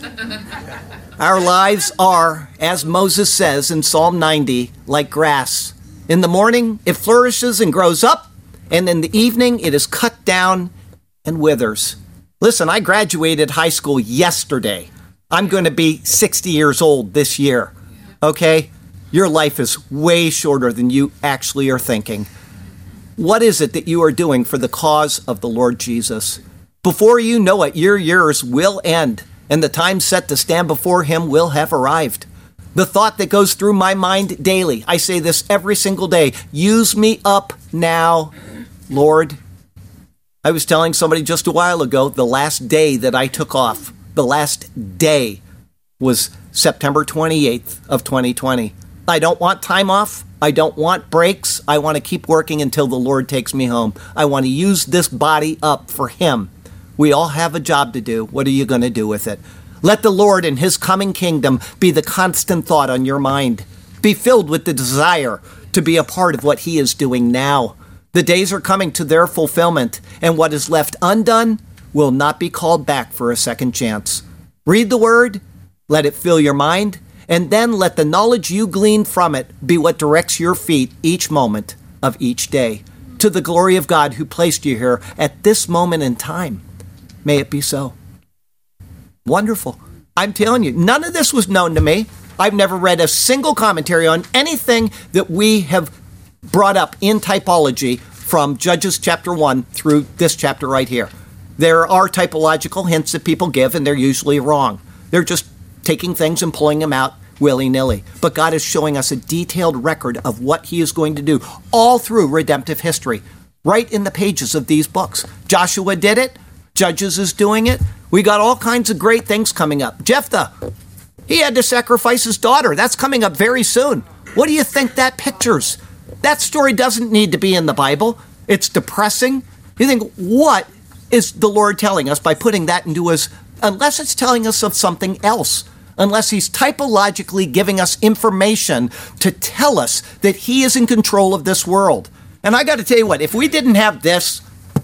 Our lives are, as Moses says in Psalm ninety, like grass. In the morning, it flourishes and grows up, and in the evening, it is cut down and withers. Listen, I graduated high school yesterday. I'm going to be sixty years old this year, okay? Your life is way shorter than you actually are thinking. What is it that you are doing for the cause of the Lord Jesus? Before you know it, your years will end, and the time set to stand before him will have arrived. The thought that goes through my mind daily, I say this every single day, use me up now, Lord. I was telling somebody just a while ago, the last day that I took off, the last day was September twenty-eighth of twenty twenty. I don't want time off. I don't want breaks. I want to keep working until the Lord takes me home. I want to use this body up for him. We all have a job to do. What are you going to do with it? Let the Lord and his coming kingdom be the constant thought on your mind. Be filled with the desire to be a part of what he is doing now. The days are coming to their fulfillment, and what is left undone will not be called back for a second chance. Read the word, let it fill your mind, and then let the knowledge you glean from it be what directs your feet each moment of each day, to the glory of God who placed you here at this moment in time. May it be so. Wonderful. I'm telling you, none of this was known to me. I've never read a single commentary on anything that we have brought up in typology from Judges chapter one through this chapter right here. There are typological hints that people give, and they're usually wrong. They're just taking things and pulling them out willy-nilly. But God is showing us a detailed record of what he is going to do all through redemptive history, right in the pages of these books. Joshua did it. Judges is doing it. We got all kinds of great things coming up. Jephthah, he had to sacrifice his daughter. That's coming up very soon. What do you think that pictures? That story doesn't need to be in the Bible. It's depressing. You think, what is the Lord telling us by putting that into his, unless it's telling us of something else, unless he's typologically giving us information to tell us that he is in control of this world. And I got to tell you what, if we didn't have this,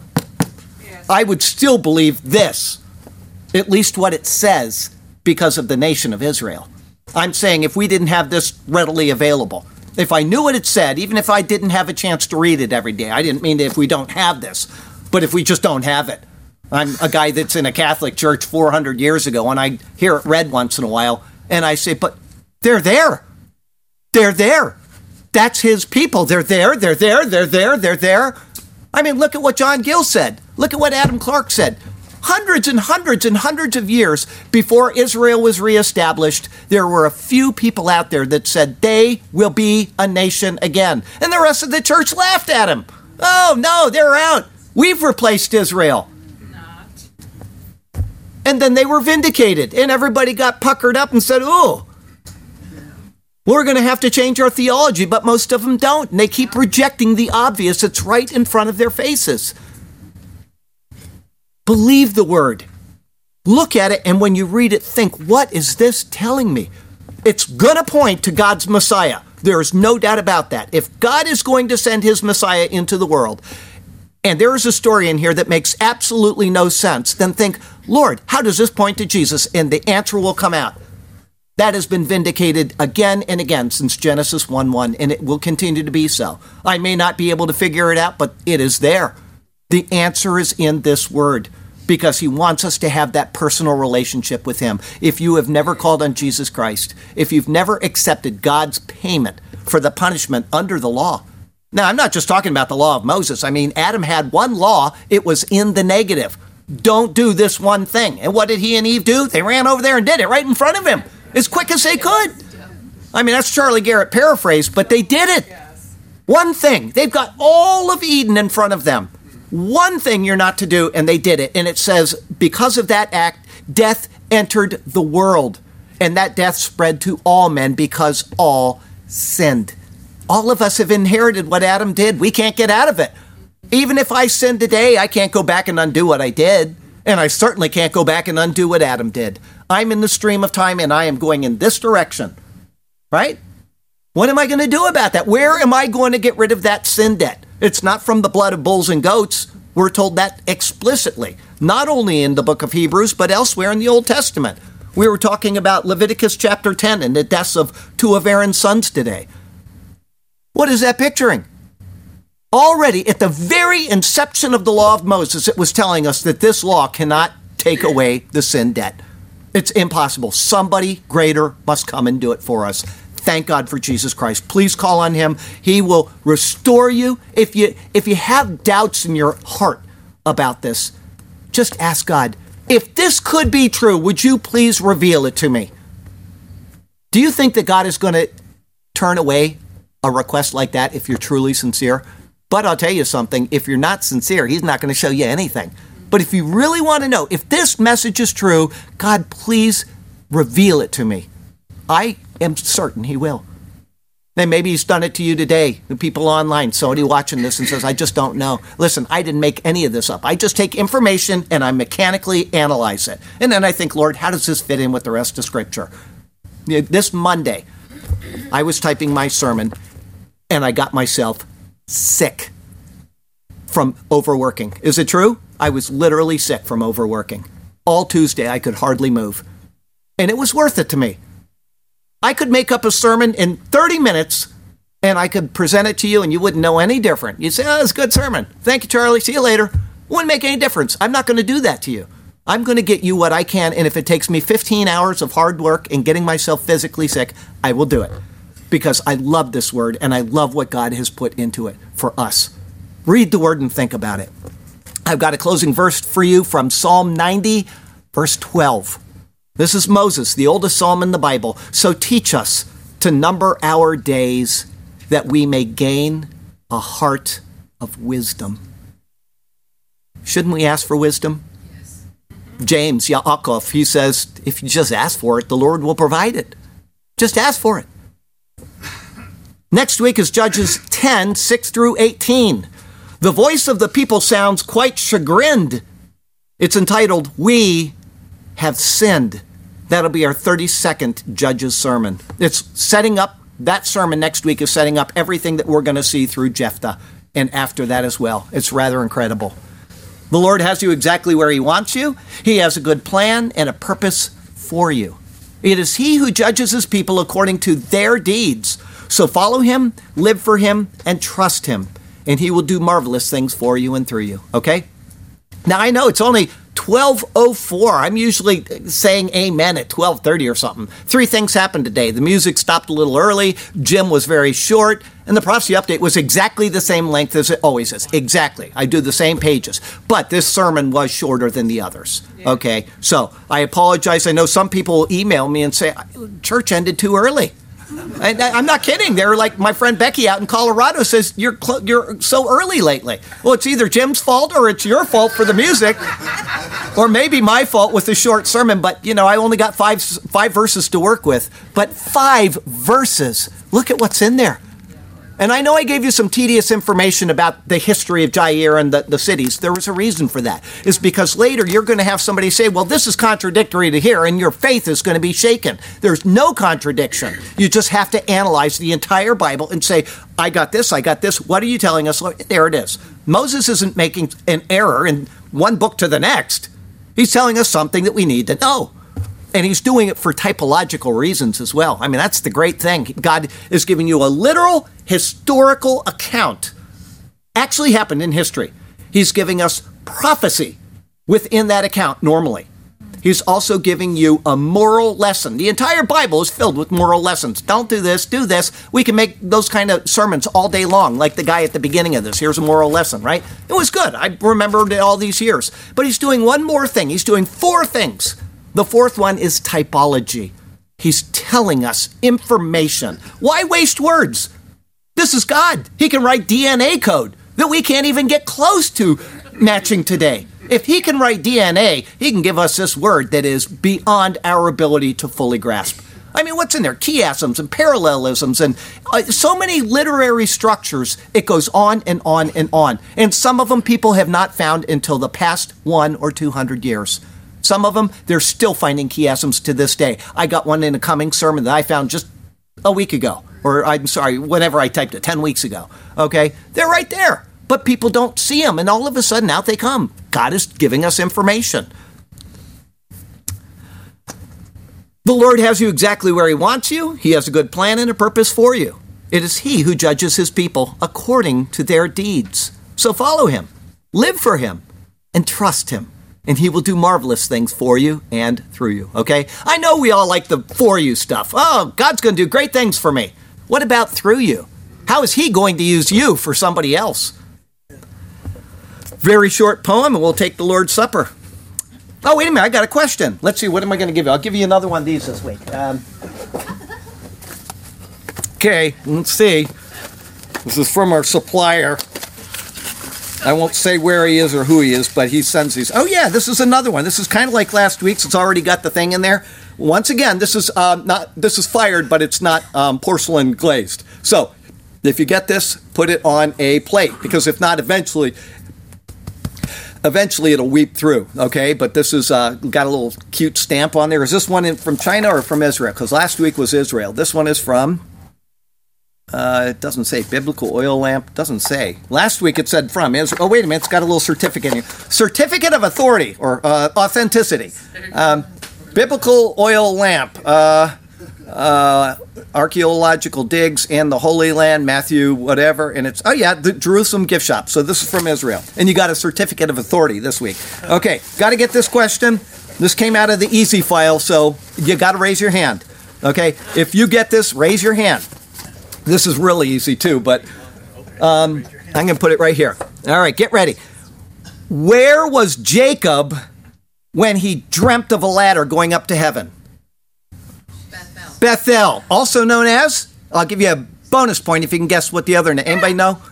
I would still believe this, at least what it says, because of the nation of Israel. I'm saying if we didn't have this readily available, if I knew what it said, even if I didn't have a chance to read it every day, I didn't mean if we don't have this, but if we just don't have it. I'm a guy that's in a Catholic church four hundred years ago, and I hear it read once in a while, and I say, but they're there. They're there. That's his people. They're there, they're there, they're there, they're there. I mean, look at what John Gill said. Look at what Adam Clark said. Hundreds and hundreds and hundreds of years before Israel was reestablished, there were a few people out there that said they will be a nation again. And the rest of the church laughed at him. Oh, no, they're out. We've replaced Israel. Not. And then they were vindicated, and everybody got puckered up and said, oh, We're going to have to change our theology, but most of them don't. And they keep rejecting the obvious that's right in front of their faces. Believe the word. Look at it, and when you read it, think, what is this telling me? It's going to point to God's Messiah. There is no doubt about that. If God is going to send his Messiah into the world, and there is a story in here that makes absolutely no sense, then think, Lord, how does this point to Jesus? And the answer will come out. That has been vindicated again and again since Genesis one one, and it will continue to be so. I may not be able to figure it out, but it is there. The answer is in this word, because he wants us to have that personal relationship with him. If you have never called on Jesus Christ, if you've never accepted God's payment for the punishment under the law. Now, I'm not just talking about the law of Moses. I mean, Adam had one law. It was in the negative. Don't do this one thing. And what did he and Eve do? They ran over there and did it right in front of him, as quick as they could. I mean, that's Charlie Garrett paraphrased, but they did it. One thing. They've got all of Eden in front of them. One thing you're not to do, and they did it. And it says, because of that act, death entered the world. And that death spread to all men because all sinned. All of us have inherited what Adam did. We can't get out of it. Even if I sin today, I can't go back and undo what I did. And I certainly can't go back and undo what Adam did. I'm in the stream of time, and I am going in this direction. Right? What am I going to do about that? Where am I going to get rid of that sin debt? It's not from the blood of bulls and goats. We're told that explicitly, not only in the book of Hebrews, but elsewhere in the Old Testament. We were talking about Leviticus chapter ten and the deaths of two of Aaron's sons today. What is that picturing? Already at the very inception of the law of Moses, it was telling us that this law cannot take away the sin debt. It's impossible. Somebody greater must come and do it for us. Thank God for Jesus Christ. Please call on him. He will restore you. If you if you have doubts in your heart about this, just ask God, if this could be true, would you please reveal it to me? Do you think that God is going to turn away a request like that if you're truly sincere? But I'll tell you something, if you're not sincere, he's not going to show you anything. But if you really want to know, if this message is true, God, please reveal it to me. I am certain he will. Then maybe he's done it to you today. The people online, somebody watching this and says, I just don't know. Listen, I didn't make any of this up. I just take information and I mechanically analyze it. And then I think, Lord, how does this fit in with the rest of Scripture? This Monday, I was typing my sermon and I got myself sick from overworking. Is it true? I was literally sick from overworking. All Tuesday, I could hardly move. And it was worth it to me. I could make up a sermon in thirty minutes and I could present it to you and you wouldn't know any different. You'd say, oh, it's a good sermon. Thank you, Charlie. See you later. Wouldn't make any difference. I'm not going to do that to you. I'm going to get you what I can. And if it takes me fifteen hours of hard work and getting myself physically sick, I will do it. Because I love this word and I love what God has put into it for us. Read the word and think about it. I've got a closing verse for you from Psalm ninety, verse twelve. This is Moses, the oldest psalm in the Bible. So teach us to number our days that we may gain a heart of wisdom. Shouldn't we ask for wisdom? Yes. James Yaakov, he says, if you just ask for it, the Lord will provide it. Just ask for it. Next week is Judges ten, six through eighteen. The voice of the people sounds quite chagrined. It's entitled, We Have Sinned. That'll be our thirty-second Judges sermon. It's setting up, that sermon next week is setting up everything that we're going to see through Jephthah and after that as well. It's rather incredible. The Lord has you exactly where he wants you. He has a good plan and a purpose for you. It is he who judges his people according to their deeds. So follow him, live for him, and trust him. And he will do marvelous things for you and through you. Okay? Now, I know it's only twelve oh four. I'm usually saying amen at twelve thirty or something. Three things happened today. The music stopped a little early. Jim was very short. And the prophecy update was exactly the same length as it always is. Exactly. I do the same pages. But this sermon was shorter than the others. Okay? So I apologize. I know some people will email me and say, church ended too early. And I'm not kidding. They're like my friend Becky out in Colorado says, you're cl- you're so early lately. Well, it's either Jim's fault or it's your fault for the music. Or maybe my fault with the short sermon, but, you know, I only got five five verses to work with. But five verses. Look at what's in there. And I know I gave you some tedious information about the history of Jair and the, the cities. There was a reason for that. It's because later you're going to have somebody say, well, this is contradictory to here, and your faith is going to be shaken. There's no contradiction. You just have to analyze the entire Bible and say, I got this, I got this. What are you telling us? There it is. Moses isn't making an error in one book to the next. He's telling us something that we need to know. And he's doing it for typological reasons as well. I mean, that's the great thing. God is giving you a literal historical account. Actually happened in history. He's giving us prophecy within that account normally. He's also giving you a moral lesson. The entire Bible is filled with moral lessons. Don't do this, do this. We can make those kind of sermons all day long, like the guy at the beginning of this. Here's a moral lesson, right? It was good. I remembered it all these years. But he's doing one more thing. He's doing four things. The fourth one is typology. He's telling us information. Why waste words? This is God. He can write D N A code that we can't even get close to matching today. If he can write D N A, he can give us this word that is beyond our ability to fully grasp. I mean, what's in there? Chiasms and parallelisms and uh, so many literary structures. It goes on and on and on. And some of them people have not found until the past one or two hundred years. Some of them, they're still finding chiasms to this day. I got one in a coming sermon that I found just a week ago. Or, I'm sorry, whenever I typed it, ten weeks ago. Okay? They're right there. But people don't see them, and all of a sudden, out they come. God is giving us information. The Lord has you exactly where he wants you. He has a good plan and a purpose for you. It is he who judges his people according to their deeds. So follow him, live for him, and trust him. And he will do marvelous things for you and through you, okay? I know we all like the for you stuff. Oh, God's going to do great things for me. What about through you? How is he going to use you for somebody else? Very short poem, and we'll take the Lord's Supper. Oh, wait a minute, I got a question. Let's see, what am I going to give you? I'll give you another one of these this week. Um, okay, let's see. This is from our supplier. I won't say where he is or who he is, but he sends these. Oh, yeah, this is another one. This is kind of like last week's. It's already got the thing in there. Once again, this is um, not this is fired, but it's not um, porcelain glazed. So if you get this, put it on a plate, because if not, eventually, eventually it'll weep through, okay? But this is uh, got a little cute stamp on there. Is this one in, from China or from Israel? Because last week was Israel. This one is from... Uh, it doesn't say. Biblical oil lamp. Doesn't say. Last week it said from Israel. Oh, wait a minute. It's got a little certificate in here. Certificate of authority or uh, authenticity. Um, biblical oil lamp. Uh, uh, archaeological digs and the Holy Land. Matthew, whatever. And it's, oh, yeah, the Jerusalem gift shop. So this is from Israel. And you got a certificate of authority this week. Okay. Got to get this question. This came out of the easy file, so you got to raise your hand. Okay. If you get this, raise your hand. This is really easy, too, but um, I'm going to put it right here. All right, get ready. Where was Jacob when he dreamt of a ladder going up to heaven? Bethel. Bethel, also known as, I'll give you a bonus point if you can guess what the other name. Anybody know?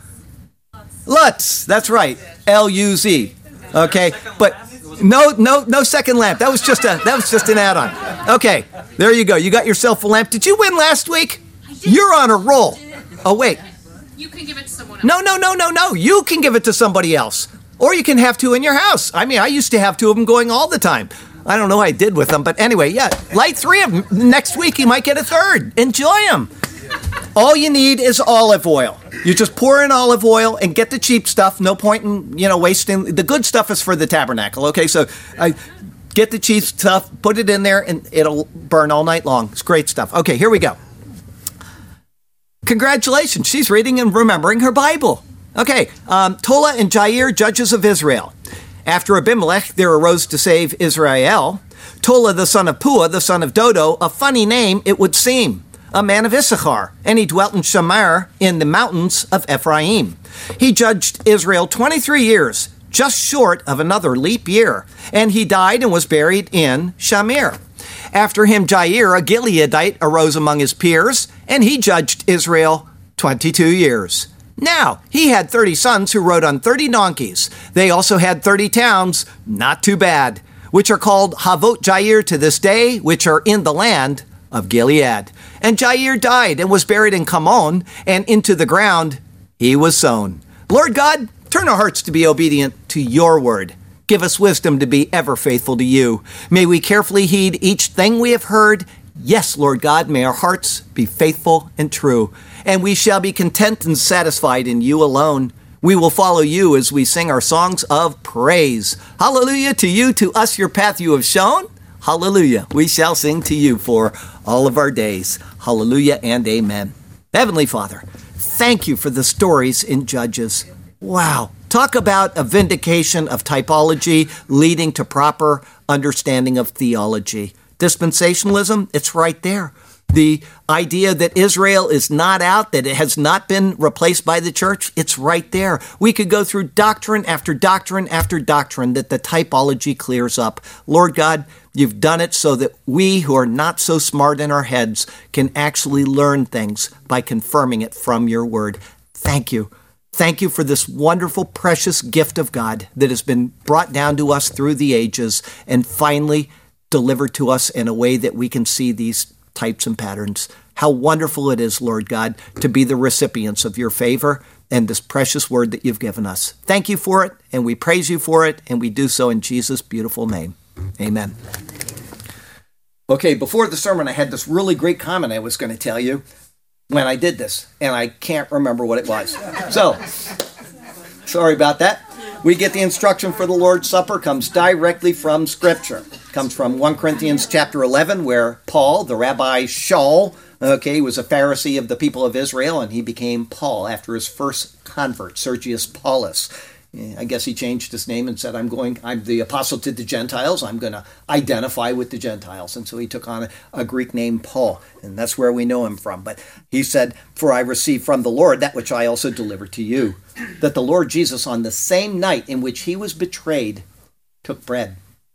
Lutz. That's right. L U Z. Okay, but no, no, no second lamp. That was just a that was just an add-on. Okay, there you go. You got yourself a lamp. Did you win last week? You're on a roll. Oh, wait. You can give it to someone else. No, no, no, no, no. You can give it to somebody else. Or you can have two in your house. I mean, I used to have two of them going all the time. I don't know what I did with them, but anyway, yeah. Light three of them. Next week, you might get a third. Enjoy them. All you need is olive oil. You just pour in olive oil and get the cheap stuff. No point in, you know, wasting. The good stuff is for the tabernacle, okay? So I... Get the cheap stuff, put it in there, and it'll burn all night long. It's great stuff. Okay, here we go. Congratulations, she's reading and remembering her Bible. Okay, um, Tola and Jair, judges of Israel. After Abimelech, there arose to save Israel Tola, the son of Pua, the son of Dodo, a funny name it would seem, a man of Issachar, and he dwelt in Shamir in the mountains of Ephraim. He judged Israel twenty-three years, just short of another leap year, and he died and was buried in Shamir. After him, Jair, a Gileadite, arose among his peers, and he judged Israel twenty-two years. Now, he had thirty sons who rode on thirty donkeys. They also had thirty towns. Not too bad. which are called Havot Jair to this day, which are in the land of Gilead. And Jair died and was buried in Kamon, and into the ground he was sown. Lord God, turn our hearts to be obedient to your word. Give us wisdom to be ever faithful to you. May we carefully heed each thing we have heard. Yes, Lord God, may our hearts be faithful and true, and we shall be content and satisfied in you alone. We will follow you as we sing our songs of praise. Hallelujah to you, to us your path you have shown. Hallelujah. We shall sing to you for all of our days. Hallelujah and amen. Heavenly Father, thank you for the stories in Judges. Wow. Talk about a vindication of typology leading to proper understanding of theology. Dispensationalism, it's right there. The idea that Israel is not out, that it has not been replaced by the church, it's right there. We could go through doctrine after doctrine after doctrine that the typology clears up. Lord God, you've done it so that we who are not so smart in our heads can actually learn things by confirming it from your word. Thank you. Thank you for this wonderful, precious gift of God that has been brought down to us through the ages and finally delivered to us in a way that we can see these types and patterns. How wonderful it is, Lord God, to be the recipients of your favor and this precious word that you've given us. Thank you for it, and we praise you for it, and we do so in Jesus' beautiful name. Amen. Okay, before the sermon, I had this really great comment I was going to tell you when I did this, and I can't remember what it was. So, sorry about that. We get the instruction for the Lord's Supper comes directly from Scripture. Comes from First Corinthians chapter eleven, where Paul, the Rabbi Shaul, okay, was a Pharisee of the people of Israel, and he became Paul after his first convert, Sergius Paulus. I guess he changed his name and said, I'm going, I'm the apostle to the Gentiles. I'm going to identify with the Gentiles. And so he took on a, a Greek name, Paul, and that's where we know him from. But he said, for I received from the Lord that which I also delivered to you, that the Lord Jesus on the same night in which he was betrayed took bread,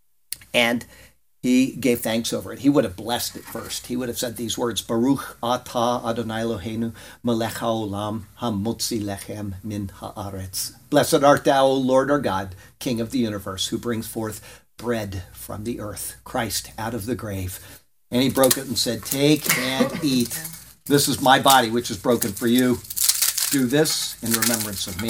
and he gave thanks over it. He would have blessed it first. He would have said these words, Baruch atah Adonai Eloheinu melech haolam hamotzi lechem min haaretz. Blessed art thou, O Lord our God, King of the universe, who brings forth bread from the earth, Christ out of the grave. And he broke it and said, take and eat. This is my body, which is broken for you. Do this in remembrance of me.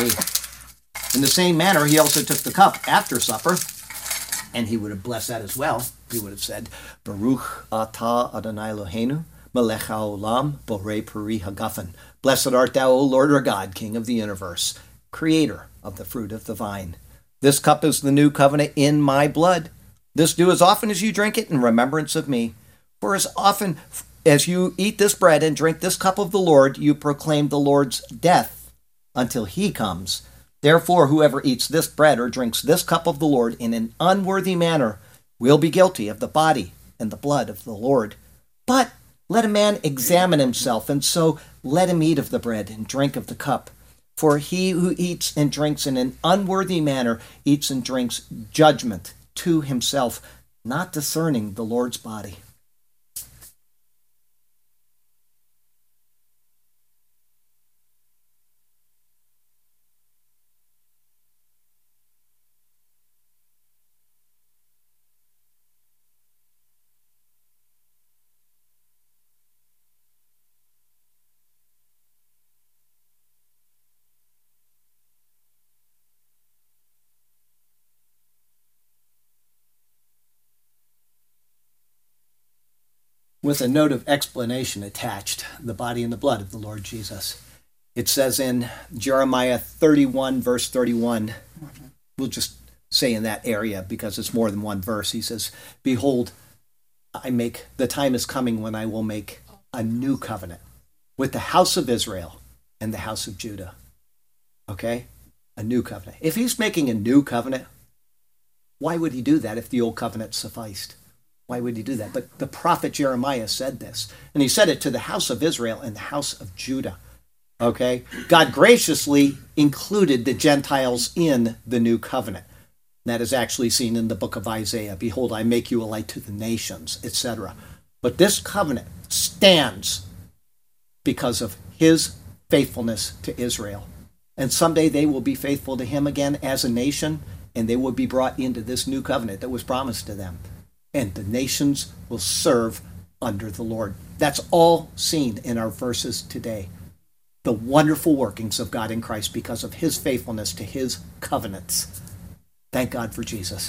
In the same manner, he also took the cup after supper, and he would have blessed that as well. He would have said, Baruch atah Adonai Eloheinu, melech haolam, borei peri hagafen. Blessed art thou, O Lord our God, King of the universe, creator of the fruit of the vine. This cup is the new covenant in my blood. This do as often as you drink it in remembrance of me. For as often as you eat this bread and drink this cup of the Lord, you proclaim the Lord's death until he comes. Therefore, whoever eats this bread or drinks this cup of the Lord in an unworthy manner will be guilty of the body and the blood of the Lord. But let a man examine himself, and so let him eat of the bread and drink of the cup. For he who eats and drinks in an unworthy manner eats and drinks judgment to himself, not discerning the Lord's body. With a note of explanation attached, the body and the blood of the Lord Jesus. It says in Jeremiah thirty-one, verse thirty-one, we'll just say in that area because it's more than one verse. He says, behold, I make, the time is coming when I will make a new covenant with the house of Israel and the house of Judah. Okay? A new covenant. If he's making a new covenant, why would he do that if the old covenant sufficed? Why would he do that? But the prophet Jeremiah said this, and he said it to the house of Israel and the house of Judah. Okay? God graciously included the Gentiles in the new covenant. That is actually seen in the book of Isaiah. Behold, I make you a light to the nations, et cetera. But this covenant stands because of his faithfulness to Israel. And someday they will be faithful to him again as a nation, and they will be brought into this new covenant that was promised to them. And the nations will serve under the Lord. That's all seen in our verses today. The wonderful workings of God in Christ because of his faithfulness to his covenants. Thank God for Jesus.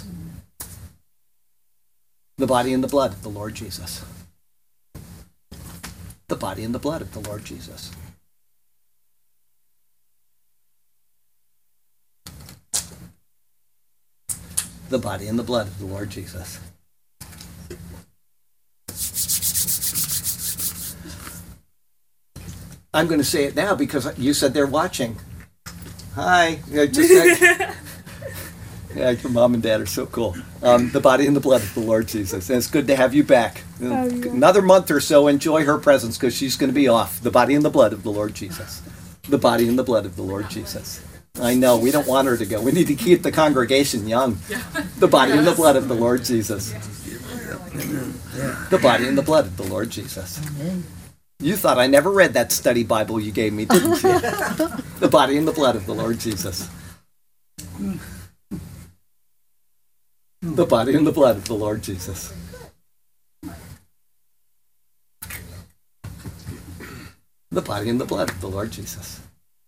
The body and the blood of the Lord Jesus. The body and the blood of the Lord Jesus. The body and the blood of the Lord Jesus. I'm going to say it now because you said they're watching. Hi. Yeah, just like, yeah, your mom and dad are so cool. Um, the body and the blood of the Lord Jesus. And it's good to have you back. Oh, yeah. Another month or so, enjoy her presence because she's going to be off. The body and the blood of the Lord Jesus. The body and the blood of the Lord Jesus. I know, we don't want her to go. We need to keep the congregation young. The body and the blood of the Lord Jesus. The body and the blood of the Lord Jesus. You thought I never read that study Bible you gave me, didn't you? The body and the blood of the Lord Jesus. The body and the blood of the Lord Jesus. The body and the blood of the Lord Jesus.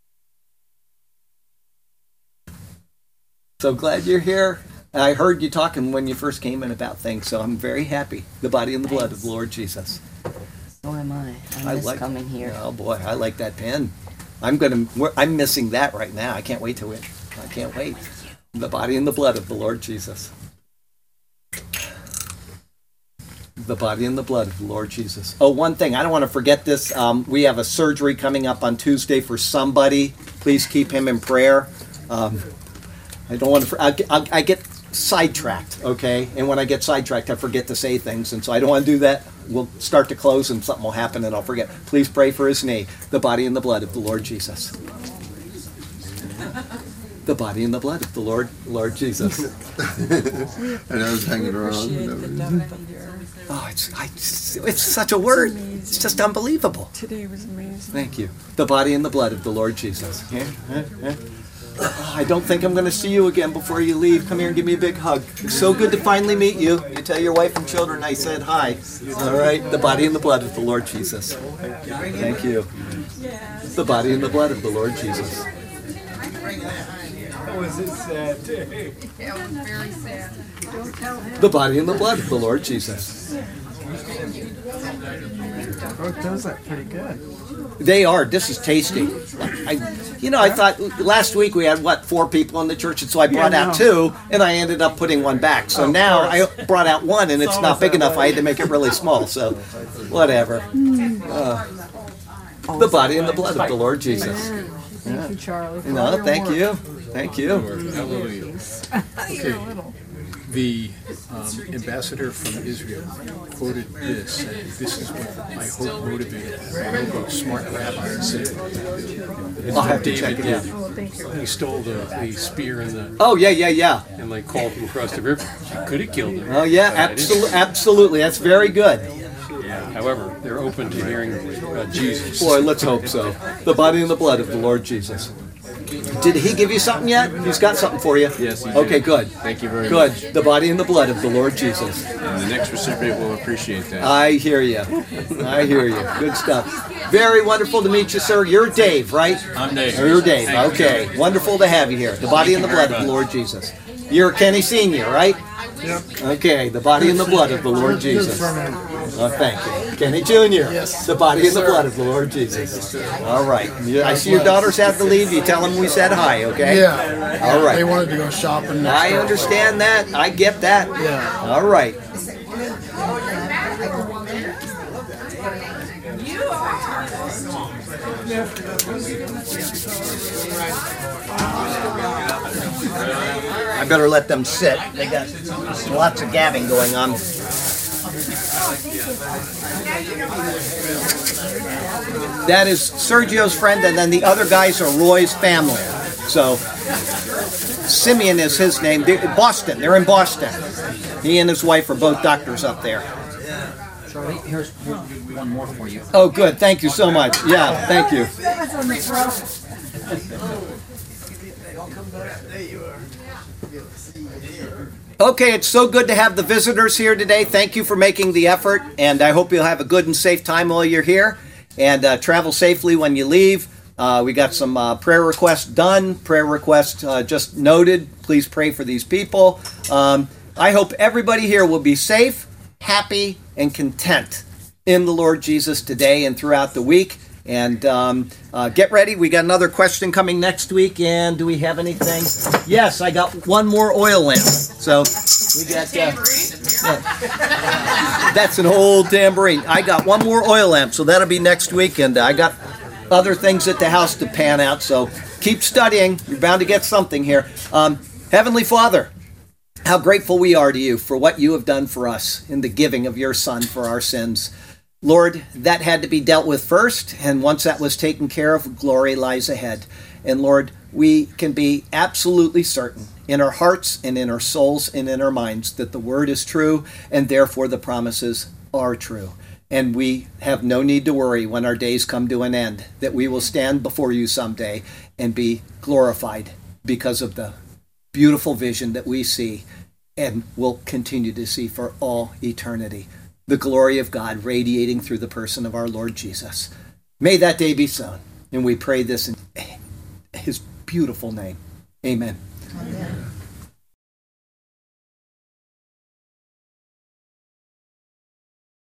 So glad you're here. I heard you talking when you first came in about things, so I'm very happy. The body and the blood of the Lord Jesus. So am I. I miss like, coming here. Oh boy, I like that pen. I'm gonna. I'm missing that right now. I can't wait to it. I can't wait. The body and the blood of the Lord Jesus. The body and the blood of the Lord Jesus. Oh, one thing. I don't want to forget this. Um, we have a surgery coming up on Tuesday for somebody. Please keep him in prayer. Um, I don't want to. I, I, I get sidetracked, okay? And when I get sidetracked, I forget to say things, and so I don't want to do that. We'll start to close, and something will happen, and I'll forget. Please pray for his knee. The body and the blood of the Lord Jesus. The body and the blood of the Lord, Lord Jesus. And I was hanging around. Oh, it's, I, it's such a word. It's just unbelievable. Today was amazing. Thank you. The body and the blood of the Lord Jesus. Yeah, yeah, yeah. Oh, I don't think I'm going to see you again before you leave. Come here and give me a big hug. It's so good to finally meet you. You tell your wife and children I said hi. All right. The body and the blood of the Lord Jesus. Thank you. The body and the blood of the Lord Jesus. That was his sad day. It was very sad. Don't tell him. The body and the blood of the Lord Jesus. Oh, those are pretty good. They are. This is tasty. I, you know, I thought last week we had, what, four people in the church, and so I brought Yeah, out no. two, and I ended up putting one back. So Of now I course. brought out one, and it's It's not almost big that enough. way. I had to make it really small, so whatever. Uh, the body and the blood of the Lord Jesus. Thank you, Charlie. for all No, your thank work. you. Thank you. Hallelujah. You're a little. The um, ambassador from Israel quoted this, and this is what I hope motivated a smart rabbi to say. I'll have to check it out. Oh, thank you. He stole the, the spear and the Oh, yeah, yeah, yeah. and like called him across the river. You could have killed him. Oh, yeah, but I didn't. absolutely. Absolutely. That's very good. Yeah. However, they're open to hearing uh, Jesus. Boy, let's hope so. The body and the blood of the Lord Jesus. Did he give you something yet? He's got something for you? Yes, he did. Okay, good. Thank you very Good. much. The body and the blood of the Lord Jesus. And the next recipient will appreciate that. I hear you. I hear you. Good stuff. Very wonderful to meet you, sir. You're Dave, right? I'm Dave. You're Dave. Thank you. Okay. Wonderful to have you here. The body and the blood of the Lord Jesus. You're Kenny Senior, right? Yep. Okay. The body and the blood of the Lord Jesus. Oh, thank you. Kenny Junior Yes. The body and the blood of the Lord Jesus. All right. I see your daughters have to leave. You tell them we said hi, okay? Yeah. All right. They wanted to go shopping next I door. understand that. I get that. Yeah. All right. I better let them sit. They got lots of gabbing going on. That is Sergio's friend, and then the other guys are Roy's family. So Simeon is his name. They're Boston. They're in Boston. He and his wife are both doctors up there. Charlie, here's one more for you. Oh, good. Thank you so much. Yeah, thank you. Okay, it's so good to have the visitors here today. Thank you for making the effort, and I hope you'll have a good and safe time while you're here, and uh, travel safely when you leave. Uh, we got some uh, prayer requests done, prayer requests uh, just noted. Please pray for these people. Um, I hope everybody here will be safe, happy, and content in the Lord Jesus today and throughout the week. And um, uh, get ready. We got another question coming next week. And do we have anything? Yes, I got one more oil lamp. So we got. Uh, yeah. That's an old tambourine. I got one more oil lamp, so that'll be next week. And I got other things at the house to pan out. So keep studying. You're bound to get something here. Um, Heavenly Father, how grateful we are to you for what you have done for us in the giving of your Son for our sins. Lord, that had to be dealt with first, and once that was taken care of, glory lies ahead. And Lord, we can be absolutely certain in our hearts and in our souls and in our minds that the word is true, and therefore the promises are true. And we have no need to worry when our days come to an end, that we will stand before you someday and be glorified because of the beautiful vision that we see and will continue to see for all eternity. The glory of God radiating through the person of our Lord Jesus. May that day be so. And we pray this in his beautiful name. Amen. Amen.